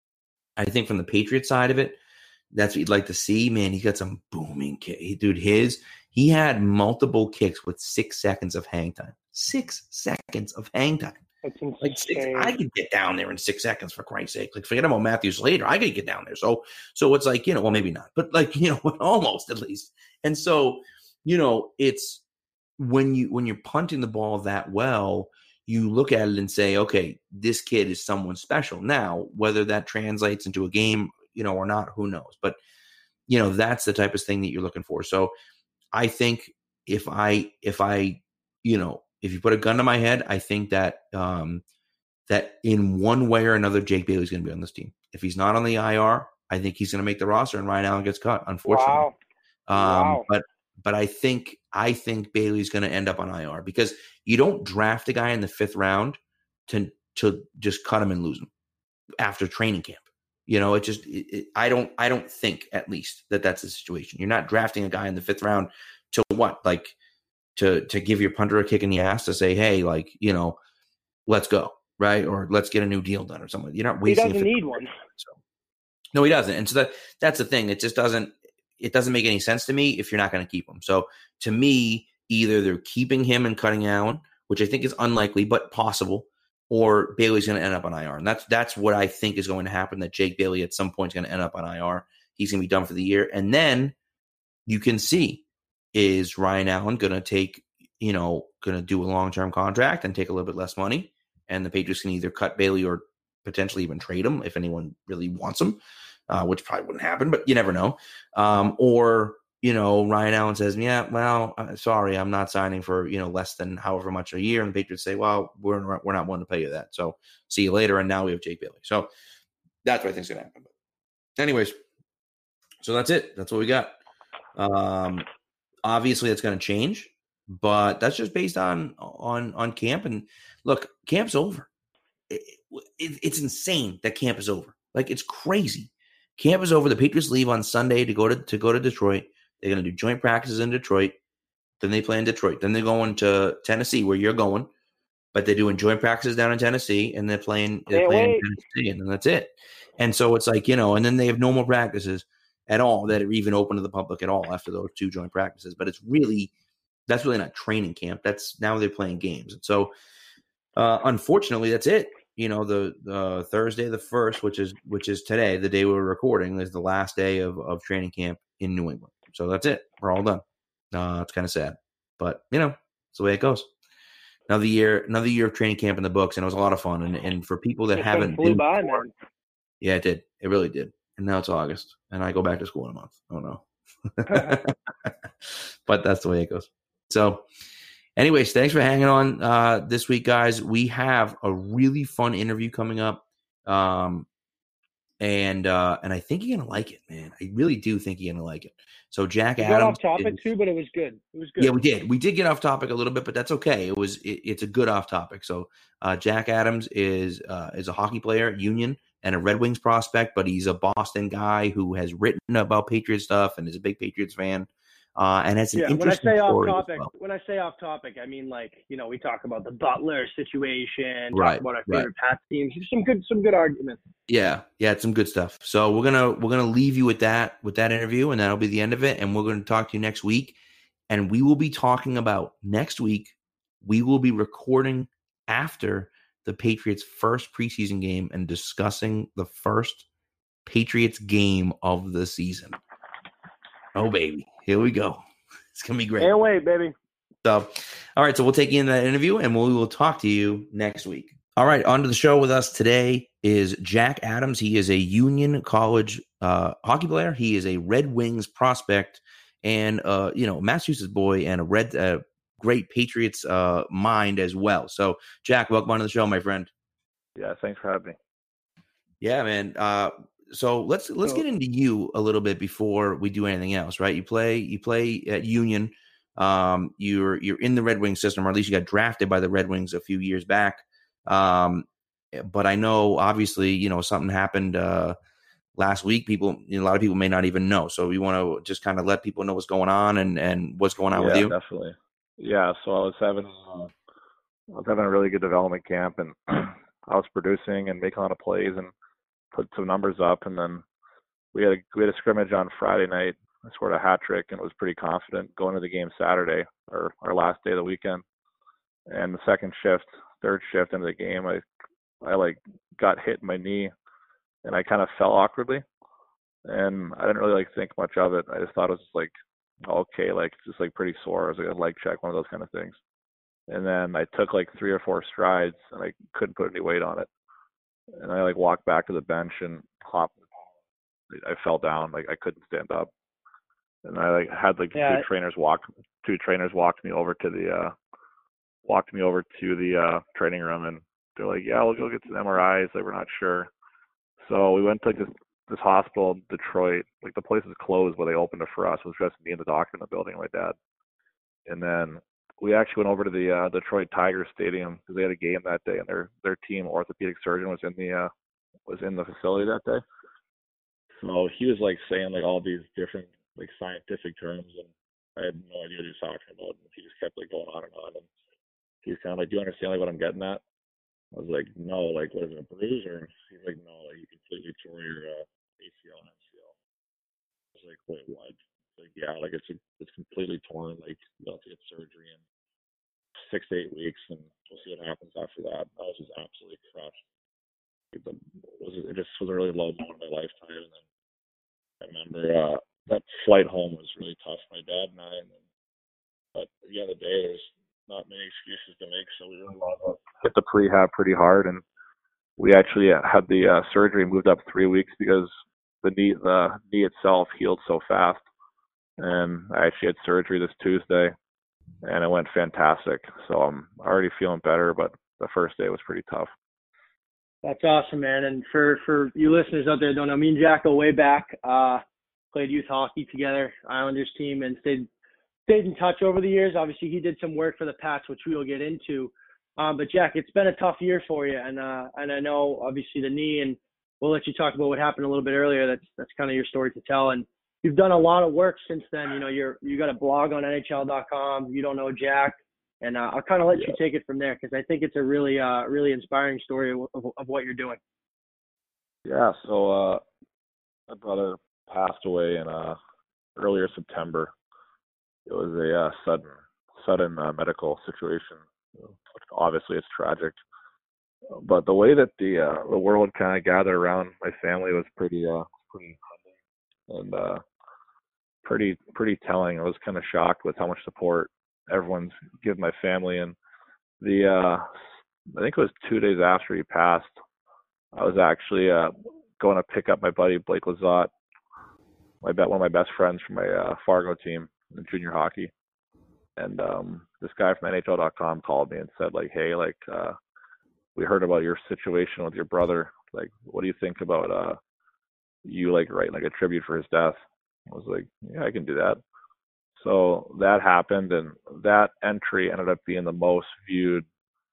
Speaker 1: I think from the Patriot side of it, that's what you'd like to see. Man, he got some booming kick. Dude, his he had multiple kicks with six seconds of hang time. Six seconds of hang time.
Speaker 3: That's
Speaker 1: like six, I could get down there in six seconds for Christ's sake. Like forget about Matthew Slater. I could get down there. So so it's like, you know, well maybe not, but like, you know, almost at least. And so, you know, it's when you when you're punting the ball that well, you look at it and say, okay, this kid is someone special. Now, whether that translates into a game, you know, or not, who knows? But you know, that's the type of thing that you're looking for. So I think if I if I, you know, if you put a gun to my head, I think that um, that in one way or another, Jake Bailey's going to be on this team. If he's not on the I R, I think he's going to make the roster, and Ryan Allen gets cut. Unfortunately,
Speaker 3: wow.
Speaker 1: Um,
Speaker 3: wow.
Speaker 1: but but I think I think Bailey's going to end up on I R because you don't draft a guy in the fifth round to to just cut him and lose him after training camp. You know, it just it, it, I don't I don't think at least that that's the situation. You're not drafting a guy in the fifth round to what like. To, to give your punter a kick in the ass to say, hey, like, you know, let's go, right? Or let's get a new deal done or something. You're not wasting.
Speaker 3: He doesn't need one.
Speaker 1: So. No, he doesn't. And so that that's the thing. It just doesn't, it doesn't make any sense to me if you're not going to keep him. So to me, either they're keeping him and cutting Allen, which I think is unlikely, but possible, or Bailey's going to end up on I R. And that's, that's what I think is going to happen, that Jake Bailey at some point is going to end up on I R. He's going to be done for the year. And then you can see, is Ryan Allen going to take, you know, going to do a long-term contract and take a little bit less money? And the Patriots can either cut Bailey or potentially even trade him if anyone really wants him, uh, which probably wouldn't happen, but you never know. Um, or, you know, Ryan Allen says, yeah, well, uh, sorry, I'm not signing for, you know, less than however much a year. And the Patriots say, well, we're, we're not willing to pay you that. So see you later. And now we have Jake Bailey. So that's what I think is going to happen. But anyways, so that's it. That's what we got. Um, Obviously, it's going to change, but that's just based on on on camp. And look, camp's over. It, it, it's insane that camp is over. Like it's crazy. Camp is over. The Patriots leave on Sunday to go to to go to Detroit. They're going to do joint practices in Detroit. Then they play in Detroit. Then they're going to Tennessee, where you're going. But they're doing joint practices down in Tennessee, and they're playing they're playing in Tennessee, and that's it. And so it's like, you know, and then they have no more practices at all that are even open to the public at all after those two joint practices. But it's really, that's really not training camp. That's now they're playing games. And so, uh, unfortunately, that's it. You know, the, the Thursday, the first, which is, which is today, the day we're recording, is the last day of, of training camp in New England. So that's it. We're all done. Uh, it's kind of sad, but you know, it's the way it goes. Another year, another year of training camp in the books. And it was a lot of fun. And, and for people that
Speaker 3: it
Speaker 1: haven't
Speaker 3: flew
Speaker 1: been
Speaker 3: by,
Speaker 1: before,
Speaker 3: man.
Speaker 1: Yeah, it did. It really did. And now it's August, and I go back to school in a month. Oh, no. But that's the way it goes. So, anyways, thanks for hanging on uh, this week, guys. We have a really fun interview coming up. Um, and uh, and I think you're going to like it, man. I really do think you're going to like it. So, Jack
Speaker 3: we
Speaker 1: Adams.
Speaker 3: got off topic,
Speaker 1: is,
Speaker 3: too, but it was good. It was good.
Speaker 1: Yeah, we did. We did get off topic a little bit, but that's okay. It was. It, it's a good off topic. So, uh, Jack Adams is uh, is a hockey player at Union and a Red Wings prospect, but he's a Boston guy who has written about Patriots stuff and is a big Patriots fan. Uh, and has an
Speaker 3: yeah,
Speaker 1: interesting
Speaker 3: when I say off
Speaker 1: story
Speaker 3: topic,
Speaker 1: well.
Speaker 3: when I say off topic, I mean like, you know, we talk about the Butler situation,
Speaker 1: right,
Speaker 3: talk about our favorite
Speaker 1: right.
Speaker 3: Pats teams. Some good, some good arguments.
Speaker 1: Yeah, yeah, it's some good stuff. So we're gonna we're gonna leave you with that with that interview, and that'll be the end of it. And we're gonna talk to you next week, and we will be talking about next week. We will be recording after the Patriots' first preseason game and discussing the first Patriots game of the season. Oh, baby. Here we go. It's gonna be great.
Speaker 3: Can't wait, baby.
Speaker 1: So, all right. So we'll take you in that interview, and we will talk to you next week. All right. On to the show with us today is Jack Adams. He is a Union College uh, hockey player. He is a Red Wings prospect, and uh, you know, Massachusetts boy, and a red, uh, great Patriots uh, mind as well. So, Jack, welcome onto the show, my friend.
Speaker 4: Yeah, thanks for having me.
Speaker 1: Yeah, man. Uh, so let's let's get into you a little bit before we do anything else, right? You play you play at Union. Um, you're you're in the Red Wings system, or at least you got drafted by the Red Wings a few years back. Um, but I know, obviously, you know, something happened uh, last week. People, you know, a lot of people may not even know. So we want to just kind of let people know what's going on and, and what's going on
Speaker 4: yeah,
Speaker 1: with you.
Speaker 4: Definitely. Yeah. So I was having uh, I was having a really good development camp, and I was producing and making a lot of plays and put some numbers up. And then we had a, we had a scrimmage on Friday night. I scored a hat trick and was pretty confident going to the game Saturday, or our last day of the weekend. And the second shift, third shift into the game, I, I like got hit in my knee, and I kind of fell awkwardly. And I didn't really like think much of it. I just thought it was just like, okay, like just like pretty sore. It was like a leg check, one of those kind of things. And then I took like three or four strides, and I couldn't put any weight on it. And I like walked back to the bench and hopped. I fell down, like I couldn't stand up. And I like had like
Speaker 3: Yeah.
Speaker 4: two trainers walk, two trainers walked me over to the, uh, walked me over to the uh, training room, and they're like, yeah, we'll go get some M R Is. Like, we're not sure. So we went to like this, this hospital in Detroit. Like, the place is closed, but they opened it for us. It was just me and the doctor in the building, and my dad. And then we actually went over to the uh, Detroit Tigers Stadium because they had a game that day, and their their team orthopedic surgeon was in the uh, was in the facility that day. So he was like saying like all these different like scientific terms, and I had no idea what he was talking about. And he just kept like going on and on. And he's kind of like, "Do you understand like what I'm getting at?" I was like, "No, like what is it, a bruise?" Or he's like, "No, like you completely tore your uh, A C L and M C L." I was like, "Wait, what?" Like, yeah, like it's it's completely torn. Like, you'll have to get surgery in six to eight weeks, and we'll see what happens after that. I was just absolutely crushed. It was it just was a really low moment in my lifetime. And then I remember uh, that flight home was really tough. My dad and I, and then, but at the end of the day, there's not many excuses to make, so we really wanted to hit the prehab pretty hard, and we actually had the uh, surgery moved up three weeks because the knee the knee itself healed so fast. And I actually had surgery this Tuesday, and it went fantastic. So I'm already feeling better, but the first day was pretty tough.
Speaker 3: That's awesome, man. And for, for you listeners out there that don't know, me and Jack go way back. Uh, played youth hockey together, Islanders team, and stayed stayed in touch over the years. Obviously, he did some work for the Pats, which we will get into. Um, but Jack, it's been a tough year for you, and uh, and I know obviously the knee, and we'll let you talk about what happened a little bit earlier. That's that's kind of your story to tell, and you've done a lot of work since then. You know, you're you got a blog on N H L dot com. You don't know Jack. And uh, I'll kind of let yeah. you take it from there because I think it's a really, uh, really inspiring story of, of, of what you're doing.
Speaker 4: Yeah. So uh, my brother passed away in uh, earlier September. It was a uh, sudden, sudden uh, medical situation. Obviously, it's tragic. But the way that the uh, the world kind of gathered around my family was pretty, uh, pretty humbling and uh, pretty, pretty telling. I was kind of shocked with how much support everyone's given my family. And the uh I think it was two days after he passed, I was actually uh going to pick up my buddy Blake Lizotte, my bet one of my best friends from my uh, Fargo team in junior hockey. And um this guy from N H L dot com called me and said like, hey, like uh we heard about your situation with your brother. Like, what do you think about uh you like writing like a tribute for his death? I was like, yeah, I can do that. So that happened, and that entry ended up being the most viewed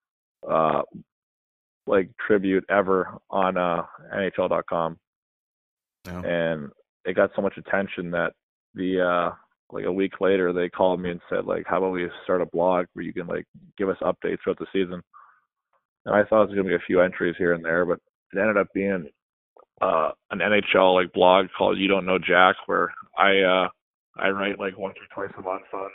Speaker 4: uh, like tribute ever on uh, N H L dot com. Oh. And it got so much attention that the uh, like a week later they called me and said like, how about we start a blog where you can like give us updates throughout the season? And I thought it was gonna be a few entries here and there, but it ended up being uh, an N H L like blog called You Don't Know Jack, where I uh, I write like once or twice a month on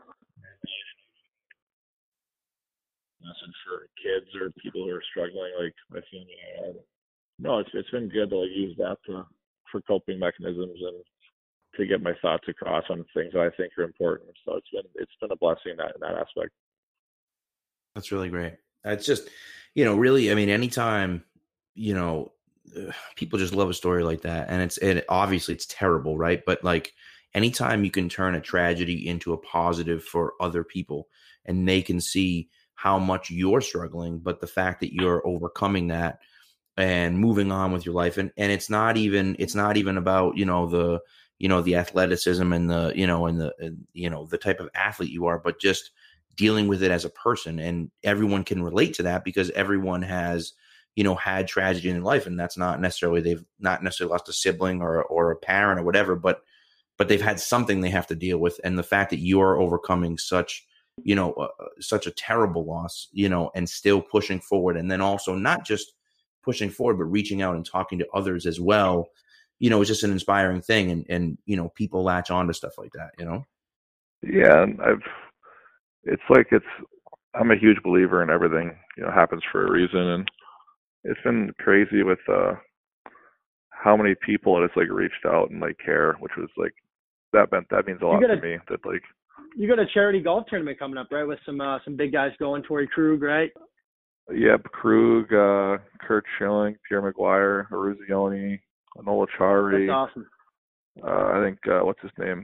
Speaker 4: message for kids or people who are struggling, like my family. No, it's it's been good to like use that to, for coping mechanisms and to get my thoughts across on things that I think are important. So it's been it's been a blessing in that in that aspect.
Speaker 1: That's really great. It's just, you know, really, I mean, anytime, you know, people just love a story like that, and it's it obviously it's terrible, right? But like anytime you can turn a tragedy into a positive for other people, and they can see how much you're struggling, but the fact that you're overcoming that and moving on with your life, and and it's not even it's not even about, you know, the you know the athleticism and the you know and the and, you know the type of athlete you are, but just dealing with it as a person. And everyone can relate to that because everyone has, you know, had tragedy in their life, and that's not necessarily they've not necessarily lost a sibling or or a parent or whatever, but but they've had something they have to deal with. And the fact that you are overcoming such, you know, uh, such a terrible loss, you know, and still pushing forward, and then also not just pushing forward, but reaching out and talking to others as well, you know, it's just an inspiring thing. And, and, you know, people latch on to stuff like that, you know?
Speaker 4: Yeah. And I've, it's like, it's, I'm a huge believer in everything, you know, happens for a reason. And it's been crazy with, uh, how many people it has like reached out and like care, which was like, that meant, that means a lot
Speaker 3: gotta,
Speaker 4: to me that like,
Speaker 3: you got a charity golf tournament coming up, right? With some, uh, some big guys going, Torrey Krug, right?
Speaker 4: Yep, Krug, uh, Kurt Schilling, Pierre McGuire, Eruzione, Nola Chari.
Speaker 3: That's awesome.
Speaker 4: Uh, I think, uh, what's his name?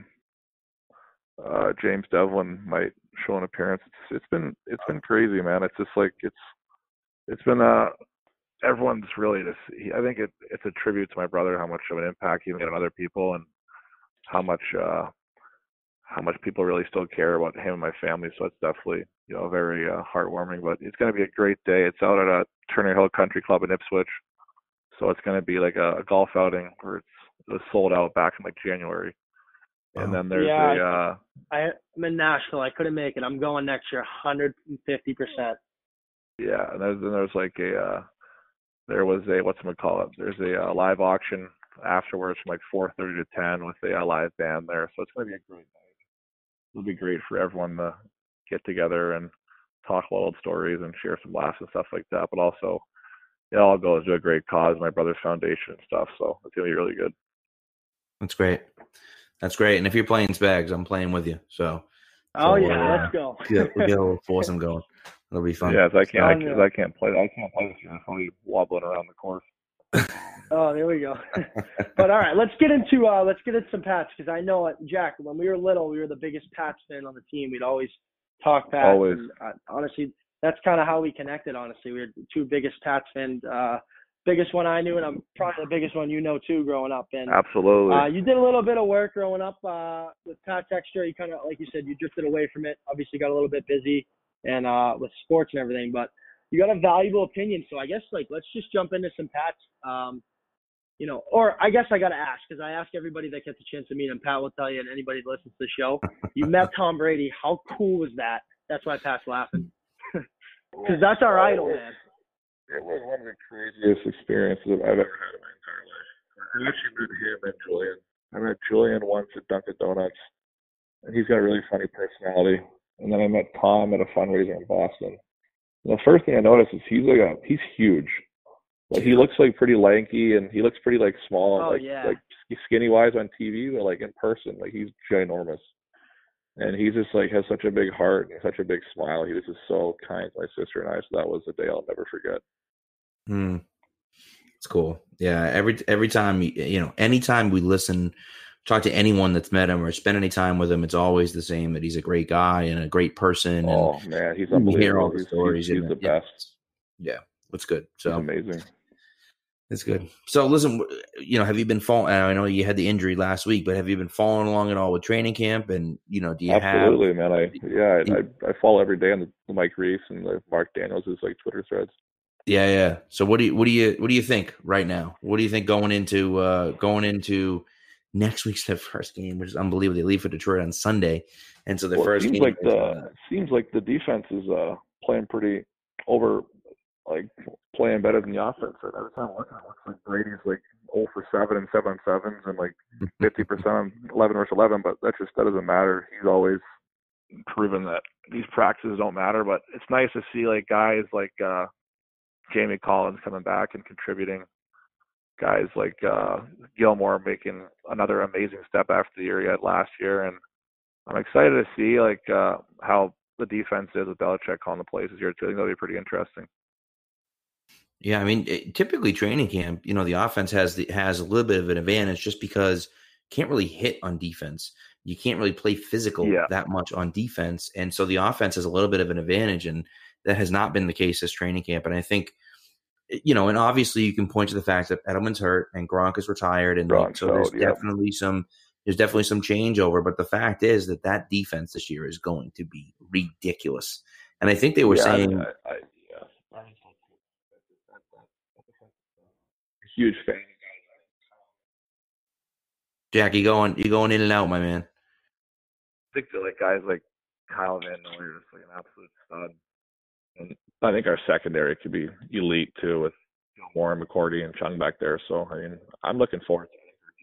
Speaker 4: Uh, James Devlin might show an appearance. It's, it's been, it's been crazy, man. It's just like, it's, it's been, uh, everyone's really just, I think it, it's a tribute to my brother, how much of an impact he made on other people, and how much, uh, how much people really still care about him and my family. So it's definitely, you know, very uh, heartwarming, but it's going to be a great day. It's out at a Turner Hill Country Club in Ipswich. So it's going to be like a, a golf outing where it's, it was sold out back in like January. And then there's
Speaker 3: yeah,
Speaker 4: a, uh,
Speaker 3: I, I'm in Nashville. I couldn't make it. I'm going next year, one hundred fifty percent.
Speaker 4: Yeah. And there's, and there's like a, uh, there was a, what's it call it? There's a uh, live auction afterwards from like four thirty to ten with a uh, live band there. So it's going to be a great night. It'll be great for everyone to get together and talk about old stories and share some laughs and stuff like that. But also, it all goes to a great cause, my brother's foundation and stuff. So it's gonna be really good.
Speaker 1: That's great. That's great. And if you're playing Spags, I'm playing with you. So.
Speaker 3: Oh
Speaker 1: so,
Speaker 3: yeah,
Speaker 1: uh,
Speaker 3: let's go.
Speaker 1: yeah, we'll get a little foursome going. It'll be fun.
Speaker 4: Yeah, I can't. I,
Speaker 3: yeah.
Speaker 4: I can't play. I can't play this year. I'll be wobbling around the course.
Speaker 3: Oh, there we go. But all right, let's get into uh, let's get into some Pats, because I know, uh, Jack, when we were little, we were the biggest Pats fan on the team. We'd always talk Pats.
Speaker 4: Always.
Speaker 3: And, uh, honestly, that's kind of how we connected. Honestly, we were the two biggest Pats fans. Uh, biggest one I knew, and I'm probably the biggest one you know too, growing up. And
Speaker 4: absolutely.
Speaker 3: Uh, you did a little bit of work growing up uh, with Pats Extra. You kind of, like you said, you drifted away from it. Obviously, got a little bit busy and uh, with sports and everything, but you got a valuable opinion. So I guess like let's just jump into some Pats. Um, You know, or I guess I got to ask, because I ask everybody that gets a chance to meet him. Pat will tell you, and anybody that listens to the show, you met Tom Brady. How cool was that? That's why Pat's laughing. Because that's our idol, man.
Speaker 4: It was one of the craziest experiences I've ever had in my entire life. I actually met him and Julian. I met Julian once at Dunkin' Donuts, and he's got a really funny personality. And then I met Tom at a fundraiser in Boston. And the first thing I noticed is he's like a, he's huge. Like he looks like pretty lanky, and he looks pretty like small,
Speaker 3: Oh,
Speaker 4: like
Speaker 3: yeah.
Speaker 4: like skinny wise on T V, but like in person, like he's ginormous. And he just like has such a big heart and such a big smile. He was just so kind to my sister and I. So that was a day I'll never forget.
Speaker 1: Hmm. It's cool. Yeah. Every every time you know, anytime we listen, talk to anyone that's met him or spend any time with him, it's always the same. That he's a great guy and a great person.
Speaker 4: Oh
Speaker 1: and
Speaker 4: man, he's
Speaker 1: we
Speaker 4: unbelievable.
Speaker 1: hear all the
Speaker 4: he's,
Speaker 1: stories.
Speaker 4: He's, he's
Speaker 1: and,
Speaker 4: the
Speaker 1: yeah,
Speaker 4: best.
Speaker 1: Yeah, it's good. So
Speaker 4: he's amazing.
Speaker 1: It's good. So listen, you know, have you been following? I know you had the injury last week, but have you been following along at all with training camp? And you know, do you
Speaker 4: Absolutely,
Speaker 1: have?
Speaker 4: man. I yeah, I, I I follow every day on the, the Mike Reese and the Mark Daniels' like Twitter threads.
Speaker 1: Yeah, yeah. So what do you what do you what do you think right now? What do you think going into uh, going into next week's their first game, which is unbelievable. They leave for Detroit on Sunday, and so the
Speaker 4: well,
Speaker 1: first
Speaker 4: seems
Speaker 1: game
Speaker 4: like
Speaker 1: is,
Speaker 4: the
Speaker 1: uh,
Speaker 4: seems like the defense is uh playing pretty over. Like playing better than the offense. And every time I look at it, it looks like Brady's like zero for seven and seven on sevens and like fifty percent on eleven versus eleven. But that just that doesn't matter. He's always proven that these practices don't matter. But it's nice to see like guys like uh, Jamie Collins coming back and contributing. guys like uh, Gilmore making another amazing step after the year he had last year, and I'm excited to see like uh, how the defense is with Belichick calling the plays this year too. I think that'll be pretty interesting.
Speaker 1: Yeah, I mean, it, typically training camp, you know, the offense has the, has a little bit of an advantage just because you can't really hit on defense. You can't really play physical
Speaker 4: yeah.
Speaker 1: that much on defense, and so the offense has a little bit of an advantage, and that has not been the case this training camp. And I think, you know, and obviously you can point to the fact that Edelman's hurt and Gronk is retired, and like, so there's
Speaker 4: yeah.
Speaker 1: definitely some there's definitely some changeover. But the fact is that that defense this year is going to be ridiculous. And I think they were
Speaker 4: yeah,
Speaker 1: saying,
Speaker 4: I, I, yeah. Huge fan.
Speaker 1: Jackie, going you going in and out, my man.
Speaker 4: I think that like guys like Kyle Van Noy are just like an absolute stud. And I think our secondary could be elite too with Gilmore and McCourty and Chung back there. So I mean, I'm looking forward to it.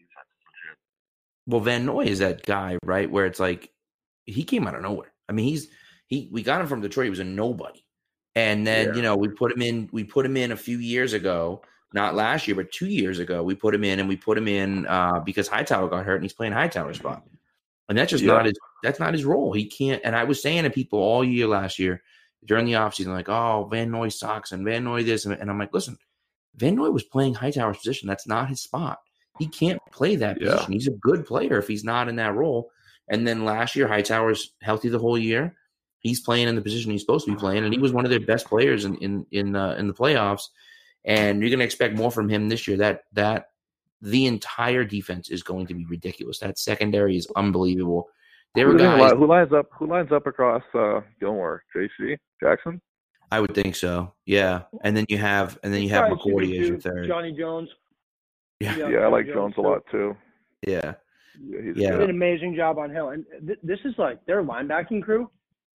Speaker 1: Well, Van Noy is that guy, right? Where it's like he came out of nowhere. I mean, he's he we got him from Detroit. He was a nobody, and then
Speaker 4: yeah.
Speaker 1: you know we put him in. We put him in a few years ago, not last year, but two years ago. We put him in, and we put him in uh, because Hightower got hurt, and he's playing Hightower's spot, and that's just
Speaker 4: yeah.
Speaker 1: not his. That's not his role. He can't. And I was saying to people all year last year during the offseason, like, oh, Van Noy sucks, and Van Noy this, and, and I'm like, listen, Van Noy was playing Hightower's position. That's not his spot. He can't play that
Speaker 4: yeah.
Speaker 1: position. He's a good player if he's not in that role. And then last year, Hightower's healthy the whole year. He's playing in the position he's supposed to be playing, and he was one of their best players in in in, uh, in the playoffs. And you're going to expect more from him this year. That that the entire defense is going to be ridiculous. That secondary is unbelievable. There were guys
Speaker 4: who lines up who lines up across uh, Gilmore, J C Jackson.
Speaker 1: I would think so. Yeah, and then you have and then you have McCourty as your third.
Speaker 3: Johnny Jones.
Speaker 1: Yeah,
Speaker 4: yeah, yeah I like Jones, Jones a lot too.
Speaker 1: Yeah,
Speaker 4: yeah, he's
Speaker 3: yeah. Did an amazing job on Hill, and th- this is like their linebacking crew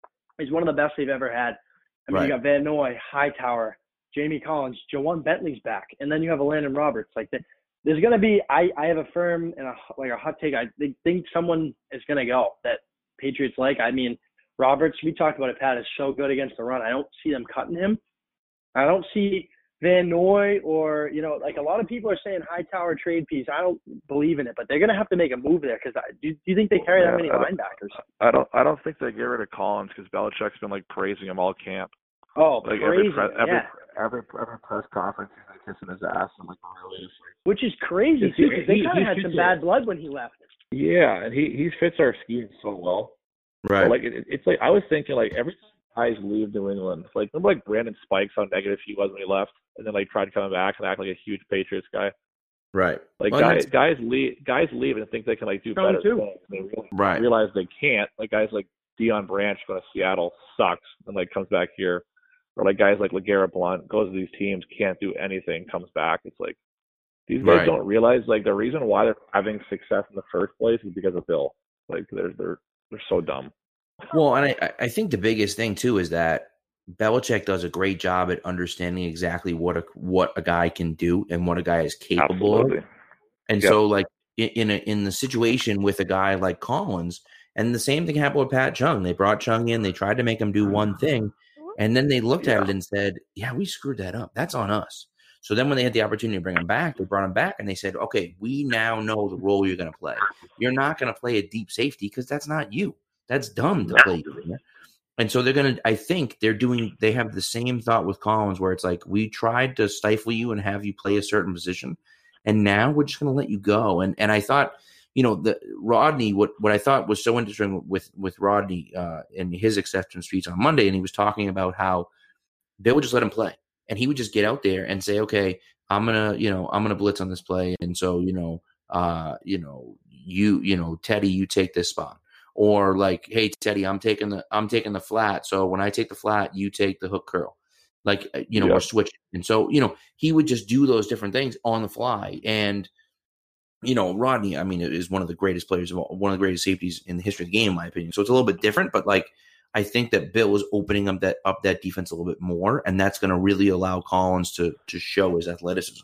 Speaker 3: is one of the best they've ever had. I mean, right. You got Van Noy, Hightower, Jamie Collins, Jawan Bentley's back, and then you have a Landon Roberts. Like the, there's gonna be, I, I have a firm and a like a hot take. I think someone is gonna go that Patriots like. I mean, Roberts. We talked about it. Pat is so good against the run. I don't see them cutting him. I don't see Van Noy or, you know, like a lot of people are saying Hightower trade piece. I don't believe in it, but they're going to have to make a move there because do, do you think they carry
Speaker 4: yeah,
Speaker 3: that many
Speaker 4: I
Speaker 3: linebackers?
Speaker 4: I don't I don't think they get rid of Collins because Belichick's been, like, praising him all camp.
Speaker 3: Oh,
Speaker 4: like
Speaker 3: crazy,
Speaker 4: every, pre- every,
Speaker 3: yeah.
Speaker 4: every, every press conference he's like kissing his ass. And, like, really just, like,
Speaker 3: which is crazy, too, because they kind of had some it. bad blood when he left.
Speaker 4: Yeah, and he, he fits our scheme so well.
Speaker 1: Right.
Speaker 4: But, like, it, it's like I was thinking, like, every time guys leave New England, like, remember, like, Brandon Spikes, how negative he was when he left? And then like tried coming back and act like a huge Patriots guy.
Speaker 1: Right.
Speaker 4: Like
Speaker 1: well,
Speaker 4: guys guys leave guys leave and think they can like do better
Speaker 3: too.
Speaker 4: things. They realize,
Speaker 1: right.
Speaker 4: realize they can't. Like guys like Deion Branch going to Seattle sucks and like comes back here. Or like guys like LeGarrette Blount goes to these teams, can't do anything, comes back. It's like these guys
Speaker 1: right.
Speaker 4: don't realize like the reason why they're having success in the first place is because of Bill. Like they're they're they're so dumb.
Speaker 1: Well, and I, I think the biggest thing too is that Belichick does a great job at understanding exactly what a what a guy can do and what a guy is capable
Speaker 4: Absolutely.
Speaker 1: of. And yep. so, like in in, a, in the situation with a guy like Collins, and the same thing happened with Pat Chung. They brought Chung in, they tried to make him do one thing, and then they looked yeah. at it and said, "Yeah, we screwed that up. That's on us." So then, when they had the opportunity to bring him back, they brought him back, and they said, "Okay, we now know the role you're going to play. You're not going to play a deep safety because that's not you. That's dumb to play you." And so they're going to, I think they're doing, they have the same thought with Collins where it's like, we tried to stifle you and have you play a certain position. And now we're just going to let you go. And and I thought, you know, the Rodney, what, what I thought was so interesting with, with Rodney uh, in his acceptance speech on Monday, and he was talking about how they would just let him play. And he would just get out there and say, okay, I'm going to, you know, I'm going to blitz on this play. And so, you know, uh, you know, you, you know, Teddy, you take this spot. Or like, hey Teddy, I'm taking the I'm taking the flat. So when I take the flat, you take the hook curl, like you know,
Speaker 4: yeah.
Speaker 1: or switch. And so you know, he would just do those different things on the fly. And you know, Rodney, I mean, is one of the greatest players of all, one of the greatest safeties in the history of the game, in my opinion. So it's a little bit different, but like I think that Bill is opening up that up that defense a little bit more, and that's going to really allow Collins to to show his athleticism.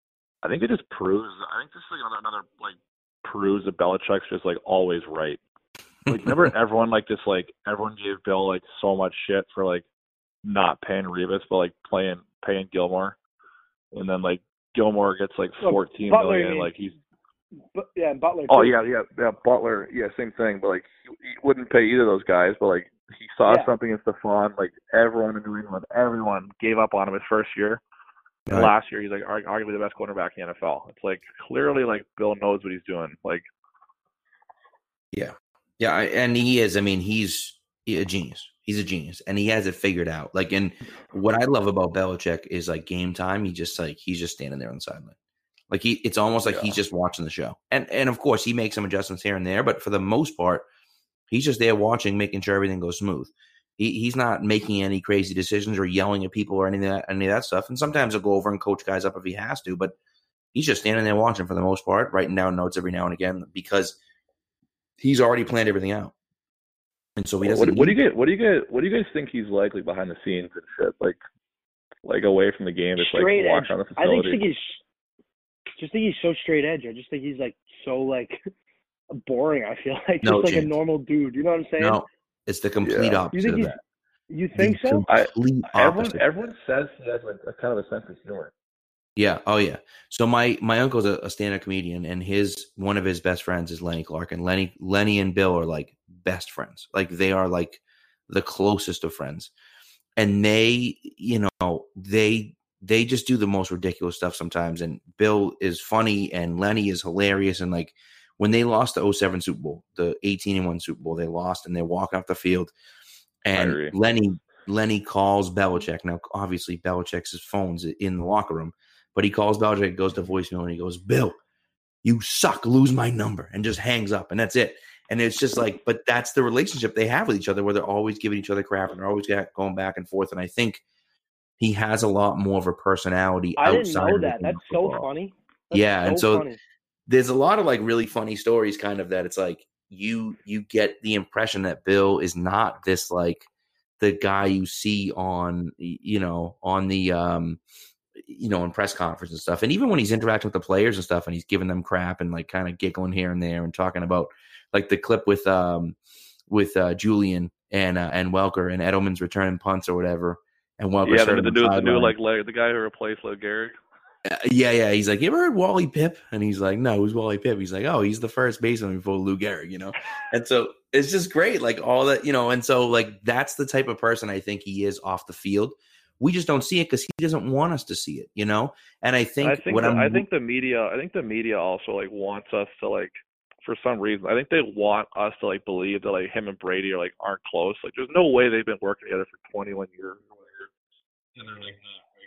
Speaker 4: I think it just proves. I think this is like another, another like proves that Belichick's just like always right. Like, remember everyone like this, like everyone gave Bill like so much shit for like not paying Revis, but like playing paying Gilmore, and then like Gilmore gets like
Speaker 3: Well,
Speaker 4: fourteen
Speaker 3: Butler,
Speaker 4: million.
Speaker 3: I mean,
Speaker 4: Like he's.
Speaker 3: But yeah, Butler.
Speaker 4: Oh
Speaker 3: too.
Speaker 4: yeah, yeah, yeah. Butler, yeah, same thing. But like, he, he wouldn't pay either of those guys. But like, he saw
Speaker 3: Yeah.
Speaker 4: something in Stephon. Like everyone in New England, everyone gave up on him his first year. And
Speaker 1: Right.
Speaker 4: last year, he's like argu- arguably the best quarterback in the N F L. It's like clearly, like Bill knows what he's doing. Like,
Speaker 1: Yeah. Yeah. I- And he is, I mean, he's a genius. He's a genius and he has it figured out. Like, and what I love about Belichick is like game time. He just like, he's just standing there on the sideline. Like he, it's almost like
Speaker 4: Yeah.
Speaker 1: he's just watching the show. And, and of course he makes some adjustments here and there, but for the most part, he's just there watching, making sure everything goes smooth. He, he's not making any crazy decisions or yelling at people or any of that, any of that stuff. And sometimes he'll go over and coach guys up if he has to, but he's just standing there watching for the most part, writing down notes every now and again because he's already planned everything out. And so he doesn't.
Speaker 4: what, what do you
Speaker 1: need-
Speaker 4: get? What do you get? What do you guys think he's like, like behind the scenes and shit? Like, like away from the game, just like
Speaker 3: Straight
Speaker 4: watch
Speaker 3: edge.
Speaker 4: on the
Speaker 3: I think,
Speaker 4: facility.
Speaker 3: think he's just think he's so straight edge. I just think he's like so like boring. I feel like just
Speaker 1: No
Speaker 3: like
Speaker 1: chance.
Speaker 3: a normal dude. You know what I'm saying?
Speaker 1: No, it's the complete
Speaker 4: Yeah.
Speaker 1: opposite
Speaker 3: You think
Speaker 1: of
Speaker 3: he's?
Speaker 1: that.
Speaker 3: You think
Speaker 1: The
Speaker 3: so?
Speaker 1: complete
Speaker 4: everyone,
Speaker 1: opposite.
Speaker 4: everyone says he has like a kind of a sense of humor.
Speaker 1: Yeah. Oh, yeah. So my my uncle's a, a stand-up comedian, and his one of his best friends is Lenny Clark, and Lenny Lenny and Bill are like best friends. Like they are like the closest of friends, and they, you know, they they just do the most ridiculous stuff sometimes. And Bill is funny, and Lenny is hilarious. And like when they lost the oh seven Super Bowl, the eighteen and one Super Bowl, they lost, and they're walking off the field, and
Speaker 4: Kyrie.
Speaker 1: Lenny Lenny calls Belichick. Now, obviously, Belichick's phone's in the locker room. But he calls Belichick, goes to voicemail, and he goes, Bill, you suck, lose my number, and just hangs up, and that's it. And it's just like, but that's the relationship they have with each other, where they're always giving each other crap, and they're always going back and forth. And I think he has a lot more of a personality
Speaker 3: I didn't
Speaker 1: outside
Speaker 3: know
Speaker 1: of the
Speaker 3: that.
Speaker 1: game
Speaker 3: That's
Speaker 1: of
Speaker 3: so
Speaker 1: football.
Speaker 3: funny. That's
Speaker 1: Yeah, and so
Speaker 3: funny.
Speaker 1: there's a lot of like really funny stories, kind of that it's like you you get the impression that Bill is not this like the guy you see on you know on the um you know in press conference and stuff, and even when he's interacting with the players and stuff, and he's giving them crap and like kind of giggling here and there and talking about like the clip with um with uh, Julian and uh, and Welker and Edelman's returning punts or whatever, and Welker's
Speaker 4: Yeah, the,
Speaker 1: hurt
Speaker 4: the
Speaker 1: on
Speaker 4: new, the new
Speaker 1: sideline.
Speaker 4: like leg, the guy who replaced Lou Gehrig.
Speaker 1: Uh, yeah, yeah. He's like, you ever heard Wally Pipp? And he's like, no, who's Wally Pipp? He's like, oh, he's the first baseman before Lou Gehrig, you know? And so it's just great. Like all that, you know, and so like that's the type of person I think he is off the field. We just don't see it because he doesn't want us to see it, you know? And I think,
Speaker 4: I think
Speaker 1: what
Speaker 4: the,
Speaker 1: I'm,
Speaker 4: I think the media I think the media also like wants us to like for some reason I think they want us to like believe that like him and Brady are like aren't close. Like there's no way they've been working together for twenty-one years. And they're like,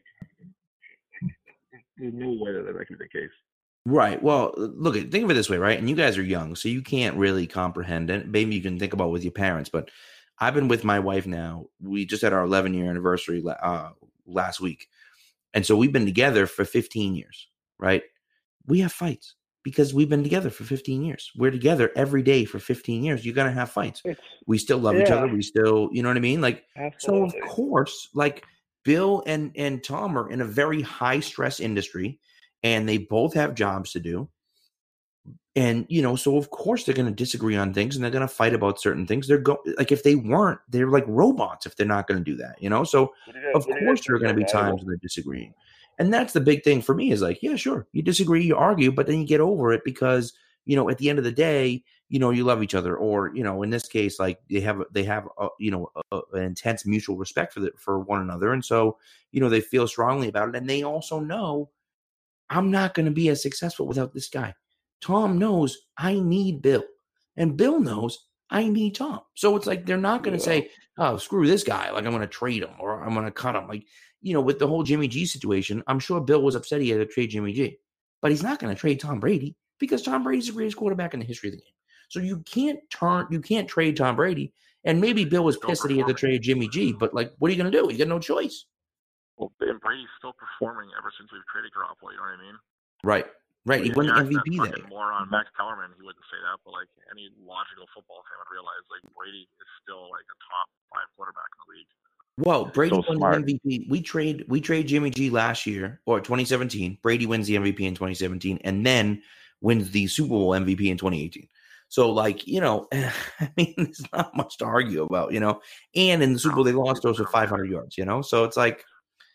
Speaker 4: there's no way that that could be the case.
Speaker 1: right. Well, look, at think of it this way, right? And you guys are young, so you can't really comprehend it. Maybe you can think about it with your parents, but I've been with my wife now. We just had our eleven year anniversary uh, last week. And so we've been together for fifteen years, right? We have fights because we've been together for fifteen years. We're together every day for fifteen years. You're going to have fights.
Speaker 3: It's,
Speaker 1: We still love each
Speaker 3: Yeah.
Speaker 1: other. We still, you know what I mean? Like, so of
Speaker 4: Absolutely.
Speaker 1: course, like Bill and, and Tom are in a very high stress industry and they both have jobs to do. And, you know, so of course they're going to disagree on things and they're going to fight about certain things. They're go like, if they weren't, they're like robots if they're not going to do that, you know? So of course there are going to be times when they're disagreeing. And that's the big thing for me is like, yeah, sure. You disagree, you argue, but then you get over it because, you know, at the end of the day, you know, you love each other, or, you know, in this case, like they have, they have, a, you know, a, a, an intense mutual respect for the, for one another. And so, you know, they feel strongly about it. And they also know I'm not going to be as successful without this guy. Tom knows I need Bill, and Bill knows I need Tom. So it's like they're not going to
Speaker 4: Yeah.
Speaker 1: say, "Oh, screw this guy!" Like I'm going to trade him or I'm going to cut him. Like you know, with the whole Jimmy G situation, I'm sure Bill was upset he had to trade Jimmy G, but he's not going to trade Tom Brady because Tom Brady's the greatest quarterback in the history of the game. So you can't turn, you can't trade Tom Brady. And maybe Bill was
Speaker 4: Still
Speaker 1: pissed that he had to
Speaker 4: performing.
Speaker 1: trade Jimmy G, but like, what are you going to do? You got no choice.
Speaker 4: Well, and Brady's still performing ever since we've traded Garoppolo. You know what I mean?
Speaker 1: Right, right. He
Speaker 4: Like,
Speaker 1: won the
Speaker 4: yeah,
Speaker 1: M V P
Speaker 4: that
Speaker 1: that
Speaker 4: fucking
Speaker 1: year.
Speaker 4: moron Max Kellerman, he wouldn't say that, but like any logical football fan would realize like Brady is still like a top five quarterback in the league.
Speaker 1: Well, Brady
Speaker 4: So
Speaker 1: won
Speaker 4: smart.
Speaker 1: the M V P. We trade we trade Jimmy G last year or twenty seventeen. Brady wins the M V P in twenty seventeen and then wins the Super Bowl M V P in twenty eighteen. So, like, you know, I mean, there's not much to argue about, you know. And in the Super Bowl, they lost those with five hundred yards, you know. So it's like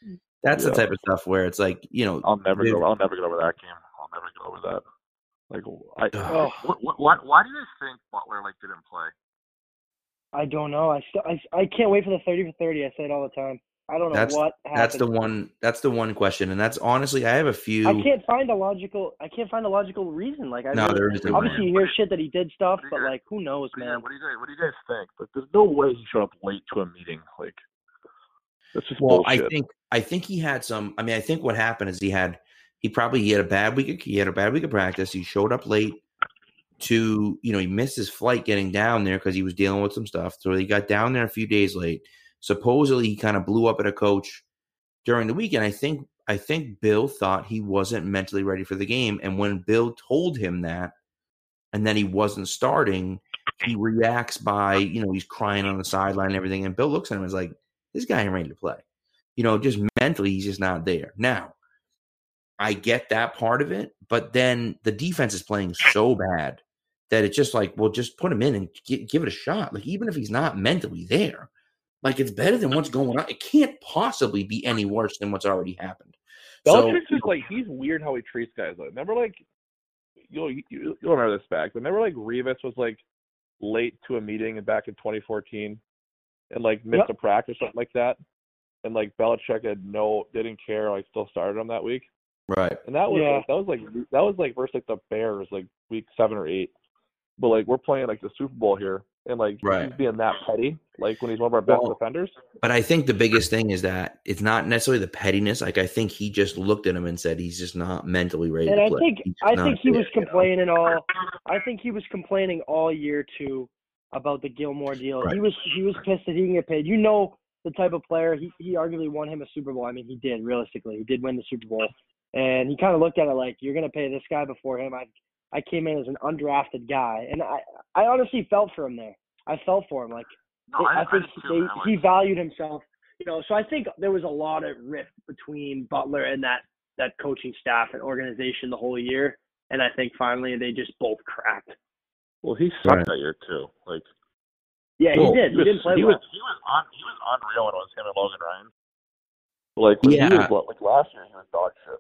Speaker 1: that's
Speaker 4: Yeah.
Speaker 1: the type of stuff where it's like, you know,
Speaker 4: I'll never
Speaker 1: the-
Speaker 4: go. I'll never get over that game. I'll never get over that. Like, I,
Speaker 3: Oh.
Speaker 4: what, what, why, why do you think Butler like didn't play?
Speaker 3: I don't know. I still, I, I can't wait for the thirty for thirty. I say it all the time. I don't know
Speaker 1: That's
Speaker 3: what happened.
Speaker 1: that's the one that's the one question, and that's honestly, I have a few.
Speaker 3: I can't find a logical. I can't find a logical reason. Like I
Speaker 1: No,
Speaker 3: really,
Speaker 1: there isn't,
Speaker 3: obviously
Speaker 1: man.
Speaker 3: you hear shit that he did stuff,
Speaker 4: What do
Speaker 3: but
Speaker 4: you-
Speaker 3: like who knows,
Speaker 4: What do, you,
Speaker 3: man.
Speaker 4: what do you guys? What do you guys think? Like, there's no way he showed up late to a meeting. Like, that's just
Speaker 1: Well,
Speaker 4: bullshit.
Speaker 1: I think I think he had some. I mean, I think what happened is he had he probably he had a bad week. Of, he had a bad week of practice. He showed up late to you know he missed his flight getting down there because he was dealing with some stuff. So he got down there a few days late. Supposedly, he kind of blew up at a coach during the weekend. I think I think Bill thought he wasn't mentally ready for the game, and when Bill told him that, and then he wasn't starting, he reacts by you know he's crying on the sideline and everything, and Bill looks at him and is like, "This guy ain't ready to play." You know, just mentally, he's just not there. Now, I get that part of it, but then the defense is playing so bad that it's just like, well, just put him in and gi- give it a shot. Like, even if he's not mentally there, like, it's better than what's going on. It can't possibly be any worse than what's already happened. So,
Speaker 4: Belichick's just like, he's weird how he treats guys. Like, remember, like, you'll, you, you'll remember this back, but remember, like, Revis was, like, late to a meeting back in twenty fourteen and, like, missed
Speaker 3: Yep.
Speaker 4: a practice or something like that. And, like, Belichick had no, didn't care, like, still started him that week.
Speaker 1: right.
Speaker 4: And that was,
Speaker 3: Yeah.
Speaker 4: like, that was, like, that was, like, versus, like, the Bears, like, week seven or eight. But, like, we're playing, like, the Super Bowl here. And, like,
Speaker 1: Right.
Speaker 4: he's being that petty, like, when he's one of our best
Speaker 1: Well,
Speaker 4: defenders.
Speaker 1: But I think the biggest thing is that it's not necessarily the pettiness. Like, I think he just looked at him and said he's just not mentally ready
Speaker 3: And
Speaker 1: to
Speaker 3: I
Speaker 1: play.
Speaker 3: think
Speaker 1: He's just
Speaker 3: I
Speaker 1: not
Speaker 3: think he
Speaker 1: there,
Speaker 3: was
Speaker 1: you know?
Speaker 3: complaining all. I think he was complaining all year too about the Gilmore deal.
Speaker 1: Right.
Speaker 3: He was he was pissed that he didn't get paid. You know the type of player he he arguably won him a Super Bowl. I mean, he did realistically. He did win the Super Bowl, and he kind of looked at it like, you're gonna pay this guy before him. I I came in as an undrafted guy, and I I honestly felt for him there. I felt for him. Like
Speaker 4: No,
Speaker 3: I,
Speaker 4: I,
Speaker 3: think
Speaker 4: I did too,
Speaker 3: they,
Speaker 4: man. Like,
Speaker 3: he valued himself. You know, so I think there was a lot of rift between Butler and that that coaching staff and organization the whole year. And I think finally they just both cracked.
Speaker 4: well, he sucked
Speaker 1: Right.
Speaker 4: that year, too. Like,
Speaker 3: Yeah,
Speaker 1: Well,
Speaker 3: he did. He,
Speaker 4: was,
Speaker 3: didn't play
Speaker 4: he
Speaker 3: well.
Speaker 4: Was, he was on. He was unreal when it was him and Logan Ryan. Like when
Speaker 1: Yeah.
Speaker 4: he was what, like last year, he was dog shit.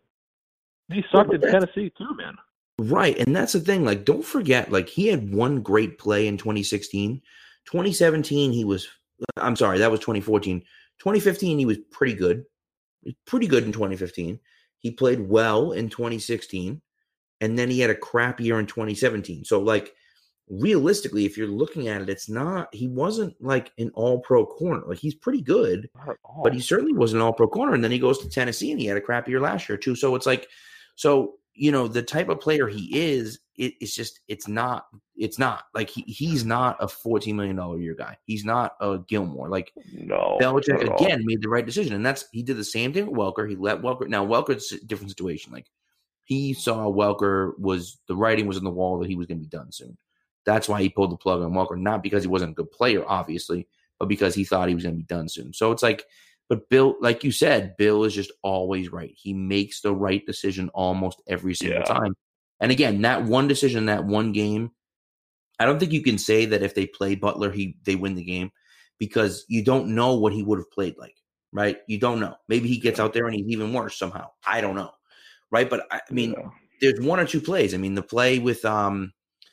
Speaker 4: He sucked
Speaker 1: but
Speaker 4: in
Speaker 1: that's-
Speaker 4: Tennessee too, man.
Speaker 1: Right. And that's the thing. Like, don't forget, like, he had one great play in twenty sixteen. twenty seventeen, he was, I'm sorry, that was twenty fourteen. twenty fifteen, he was pretty good. He was pretty good in twenty fifteen. He played well in twenty sixteen. And then he had a crap year in twenty seventeen. So, like, realistically, if you're looking at it, it's not, he wasn't like an all pro corner. Like, he's pretty good,
Speaker 4: Not at all.
Speaker 1: but he certainly wasn't an all pro corner. And then he goes to Tennessee and he had a crap year last year, too. So it's like, so, you know, the type of player he is, it, it's just, it's not, it's not like he, he's not a fourteen million dollars a year guy. He's not a Gilmore. Like,
Speaker 4: no.
Speaker 1: Belichick,
Speaker 4: not at all.
Speaker 1: again, made the right decision. And that's, he did the same thing with Welker. He let Welker, now Welker's a different situation. Like, he saw Welker was, the writing was on the wall that he was going to be done soon. That's why he pulled the plug on Welker, not because he wasn't a good player, obviously, but because he thought he was going to be done soon. So it's like, but Bill, like you said, Bill is just always right. He makes the right decision almost every single
Speaker 4: Yeah.
Speaker 1: time. And again, that one decision, that one game, I don't think you can say that if they play Butler, he they win the game, because you don't know what he would have played like, right? You don't know. Maybe he gets out there and he's even worse somehow. I don't know, right? But I, I mean,
Speaker 4: Yeah.
Speaker 1: there's one or two plays. I mean, the play with um,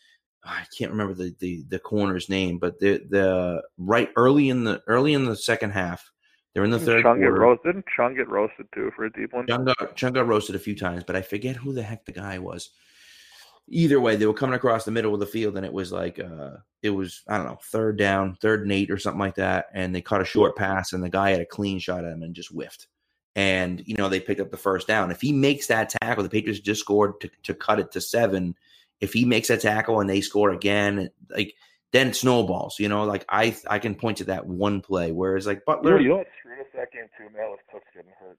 Speaker 1: I can't remember the the, the corner's name, but the the right early in the early in the second half, they're in the third
Speaker 4: Chung get
Speaker 1: quarter.
Speaker 4: roasted. Didn't Chung get roasted too for a deep one?
Speaker 1: Chung got, Chung got roasted a few times, but I forget who the heck the guy was. Either way, they were coming across the middle of the field, and it was like uh, it was I don't know, third down, third and eight or something like that, and they caught a short pass, and the guy had a clean shot at him and just whiffed. And you know they picked up the first down. If he makes that tackle, the Patriots just scored to, to cut it to seven. If he makes that tackle and they score again, like then it snowballs. You know, like I I can point to that one play. Whereas like
Speaker 4: You know,
Speaker 1: Butler,
Speaker 4: you know what screwed us that game too, man? Was Cooks getting hurt.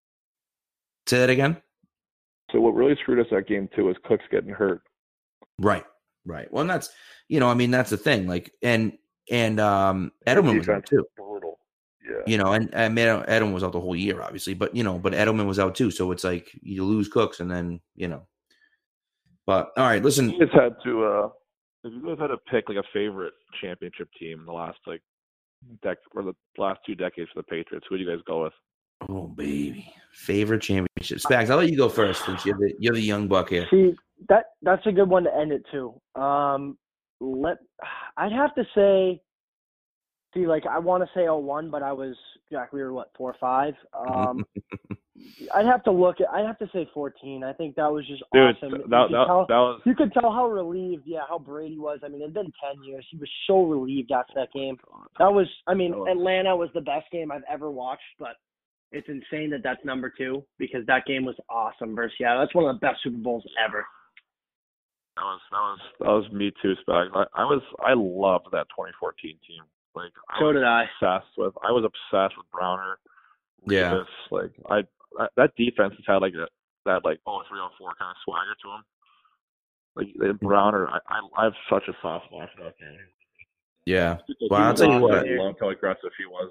Speaker 1: say that again.
Speaker 4: So what really screwed us that game too was Cooks getting hurt.
Speaker 1: Right, right. Well, and that's you know, I mean, that's the thing. Like, and and um, Edelman was out
Speaker 4: Defense
Speaker 1: too.
Speaker 4: brutal. Yeah.
Speaker 1: You know, and I mean, Edelman was out the whole year, obviously, but you know, but Edelman was out too. So it's like you lose Cooks, and then you know. But all right, listen.
Speaker 4: You guys had to, uh, if you guys had to pick like a favorite championship team in the last like dec or the last two decades for the Patriots, who do you guys go with?
Speaker 1: Oh, baby. Favorite championship. Spags, I'll let you go first since you're the, you're the young buck here.
Speaker 3: See, that that's a good one to end it too. Um, let I'd have to say, see, like I want to say oh one, but I was Jack. We were what four or five. Um, I'd have to look at. I'd have to say fourteen. I think that was just
Speaker 4: Dude,
Speaker 3: awesome.
Speaker 4: that,
Speaker 3: you,
Speaker 4: that,
Speaker 3: could
Speaker 4: that,
Speaker 3: tell,
Speaker 4: that was
Speaker 3: you could tell how relieved, yeah, how Brady was. I mean, it'd been ten years. He was so relieved after that game. That was, I mean,
Speaker 4: That was-
Speaker 3: Atlanta was the best game I've ever watched, but it's insane that that's number two because that game was awesome versus yeah, that's one of the best Super Bowls ever.
Speaker 4: That was that was that was me too, Spags. I, I was I loved that twenty fourteen team. Like I
Speaker 3: So
Speaker 4: was
Speaker 3: did I.
Speaker 4: obsessed with. I was obsessed with Browner.
Speaker 1: Yeah.
Speaker 4: Revis, like I, I that defense has had like a, that like oh three oh four kind of swagger to him. Like the Browner, I, I I have such a soft spot for that game.
Speaker 1: Yeah.
Speaker 4: Like,
Speaker 1: Well, I'll tell you what.
Speaker 4: I loved how aggressive he was.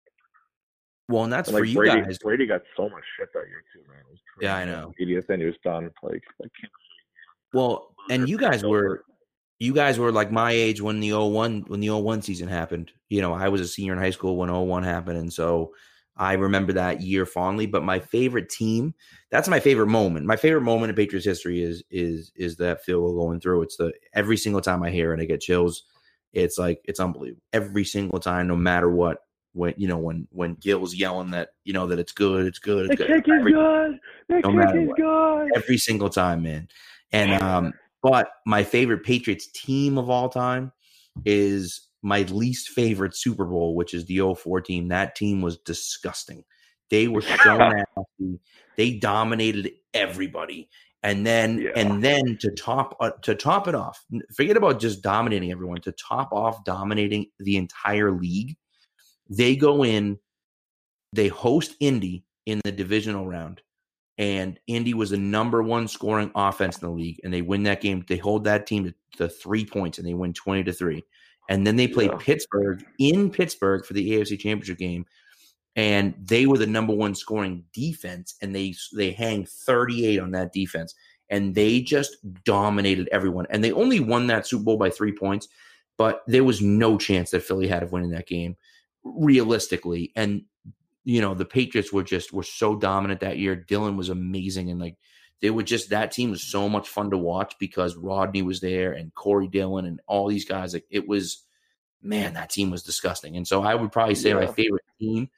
Speaker 1: Well, and that's
Speaker 4: And,
Speaker 1: for
Speaker 4: like
Speaker 1: you
Speaker 4: Brady,
Speaker 1: guys.
Speaker 4: Brady got so much shit that year too, man. It was crazy.
Speaker 1: Yeah, I know.
Speaker 4: Media thing, he was done. Like I can't.
Speaker 1: Well, and you guys were you guys were like my age when the oh one when the oh one season happened. You know, I was a senior in high school when oh one happened, and so I remember that year fondly. But my favorite team, that's my favorite moment. My favorite moment in Patriots history is is is that field goal going through. It's the every single time I hear it, I get chills. It's like it's unbelievable. Every single time, no matter what. When you know when when Gil's yelling that you know that it's good, it's good, it's
Speaker 3: The
Speaker 1: good.
Speaker 3: kick is
Speaker 1: Every,
Speaker 3: good. The
Speaker 1: no
Speaker 3: kick
Speaker 1: matter
Speaker 3: is
Speaker 1: what.
Speaker 3: good.
Speaker 1: every single time, man. And um, but my favorite Patriots team of all time is my least favorite Super Bowl, which is the oh four team. That team was disgusting. They were so nasty. They dominated everybody. And then
Speaker 4: Yeah.
Speaker 1: and then to top uh, to top it off, forget about just dominating everyone. To top off dominating the entire league, they go in, they host Indy in the divisional round, and Indy was the number one scoring offense in the league, and they win that game. They hold that team to, to three points, and they win twenty to three. And then they play
Speaker 4: Yeah.
Speaker 1: Pittsburgh in Pittsburgh for the A F C Championship game, and they were the number one scoring defense, and they they hang thirty-eight on that defense, and they just dominated everyone. And they only won that Super Bowl by three points, but there was no chance that Philly had of winning that game, realistically. And you know, the Patriots were just were so dominant that year. Dylan was amazing, and like they were just that team was so much fun to watch because Rodney was there and Corey Dillon and all these guys. Like it was, man, that team was disgusting. And so I would probably say
Speaker 4: Yeah.
Speaker 1: my favorite team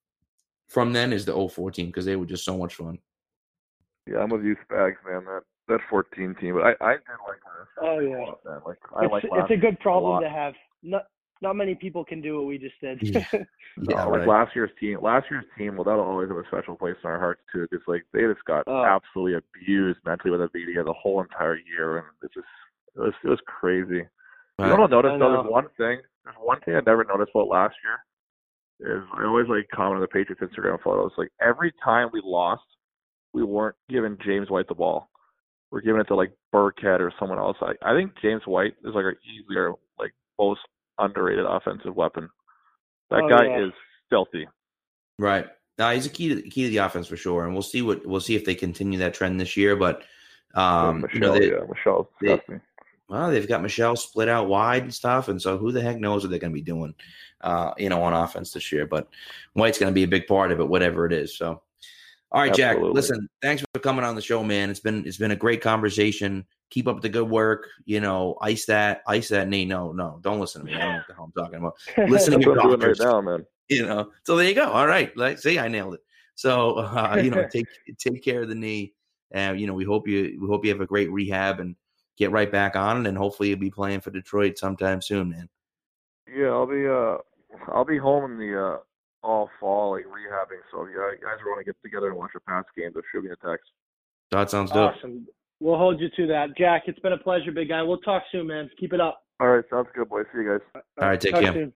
Speaker 1: from then is the oh four team because they were just so much fun.
Speaker 4: Yeah, I'm with you, Spags, man. That that fourteen team, but I I did like last.
Speaker 3: Oh, yeah.
Speaker 4: a lot, man. Like I
Speaker 3: It's,
Speaker 4: like
Speaker 3: it's
Speaker 4: last
Speaker 3: a good problem
Speaker 4: lot.
Speaker 3: to have. Not not many people can do what we just did.
Speaker 1: Yeah.
Speaker 4: No,
Speaker 1: Yeah,
Speaker 4: like
Speaker 1: right.
Speaker 4: last year's team, last year's team, well, that'll always have a special place in our hearts too, because like they just got
Speaker 3: Oh.
Speaker 4: absolutely abused mentally with the media the whole entire year, and it just it was it was crazy. You know what I noticed
Speaker 3: I
Speaker 4: though?
Speaker 3: know.
Speaker 4: There's one thing. There's one thing I never noticed about last year is I always like comment on the Patriots Instagram photos. Like every time we lost, we weren't giving James White the ball. We're giving it to like Burkhead or someone else. I, I think James White is like our easier, like most underrated offensive weapon. That
Speaker 3: Oh,
Speaker 4: guy
Speaker 3: yeah.
Speaker 4: is stealthy.
Speaker 1: Right. No, he's a key to key to the offense for sure, and we'll see what we'll see if they continue that trend this year. But um,
Speaker 4: Michelle,
Speaker 1: you know, they,
Speaker 4: yeah, Michelle's
Speaker 1: they-
Speaker 4: disgusting.
Speaker 1: well, they've got Michelle split out wide and stuff, and so who the heck knows what they're going to be doing, uh, you know, on offense this year. But White's going to be a big part of it, whatever it is. So, all right, Jack.
Speaker 4: Absolutely.
Speaker 1: Listen, thanks for coming on the show, man. It's been it's been a great conversation. Keep up the good work. You know, ice that, ice that knee. No, no, don't listen to me. I don't know what the hell I'm talking about. Listen to
Speaker 4: That's
Speaker 1: your
Speaker 4: what I'm doing
Speaker 1: doctors.
Speaker 4: right now, man.
Speaker 1: You know, so there you go. All right, like see, I nailed it. So uh, you know, take take care of the knee, and you know, we hope you we hope you have a great rehab and get right back on it, and hopefully you'll be playing for Detroit sometime soon, man.
Speaker 4: Yeah, I'll be uh, I'll be home in the uh, all fall, like rehabbing. So if you guys want to get together and watch a pass game, just shoot me a text.
Speaker 1: That sounds dope.
Speaker 3: Awesome. We'll hold you to that. Jack, it's been a pleasure, big guy. We'll talk soon, man. Keep it up.
Speaker 4: All right, sounds good, boys. See you guys.
Speaker 1: All right, take
Speaker 3: Talk
Speaker 1: care.
Speaker 3: soon.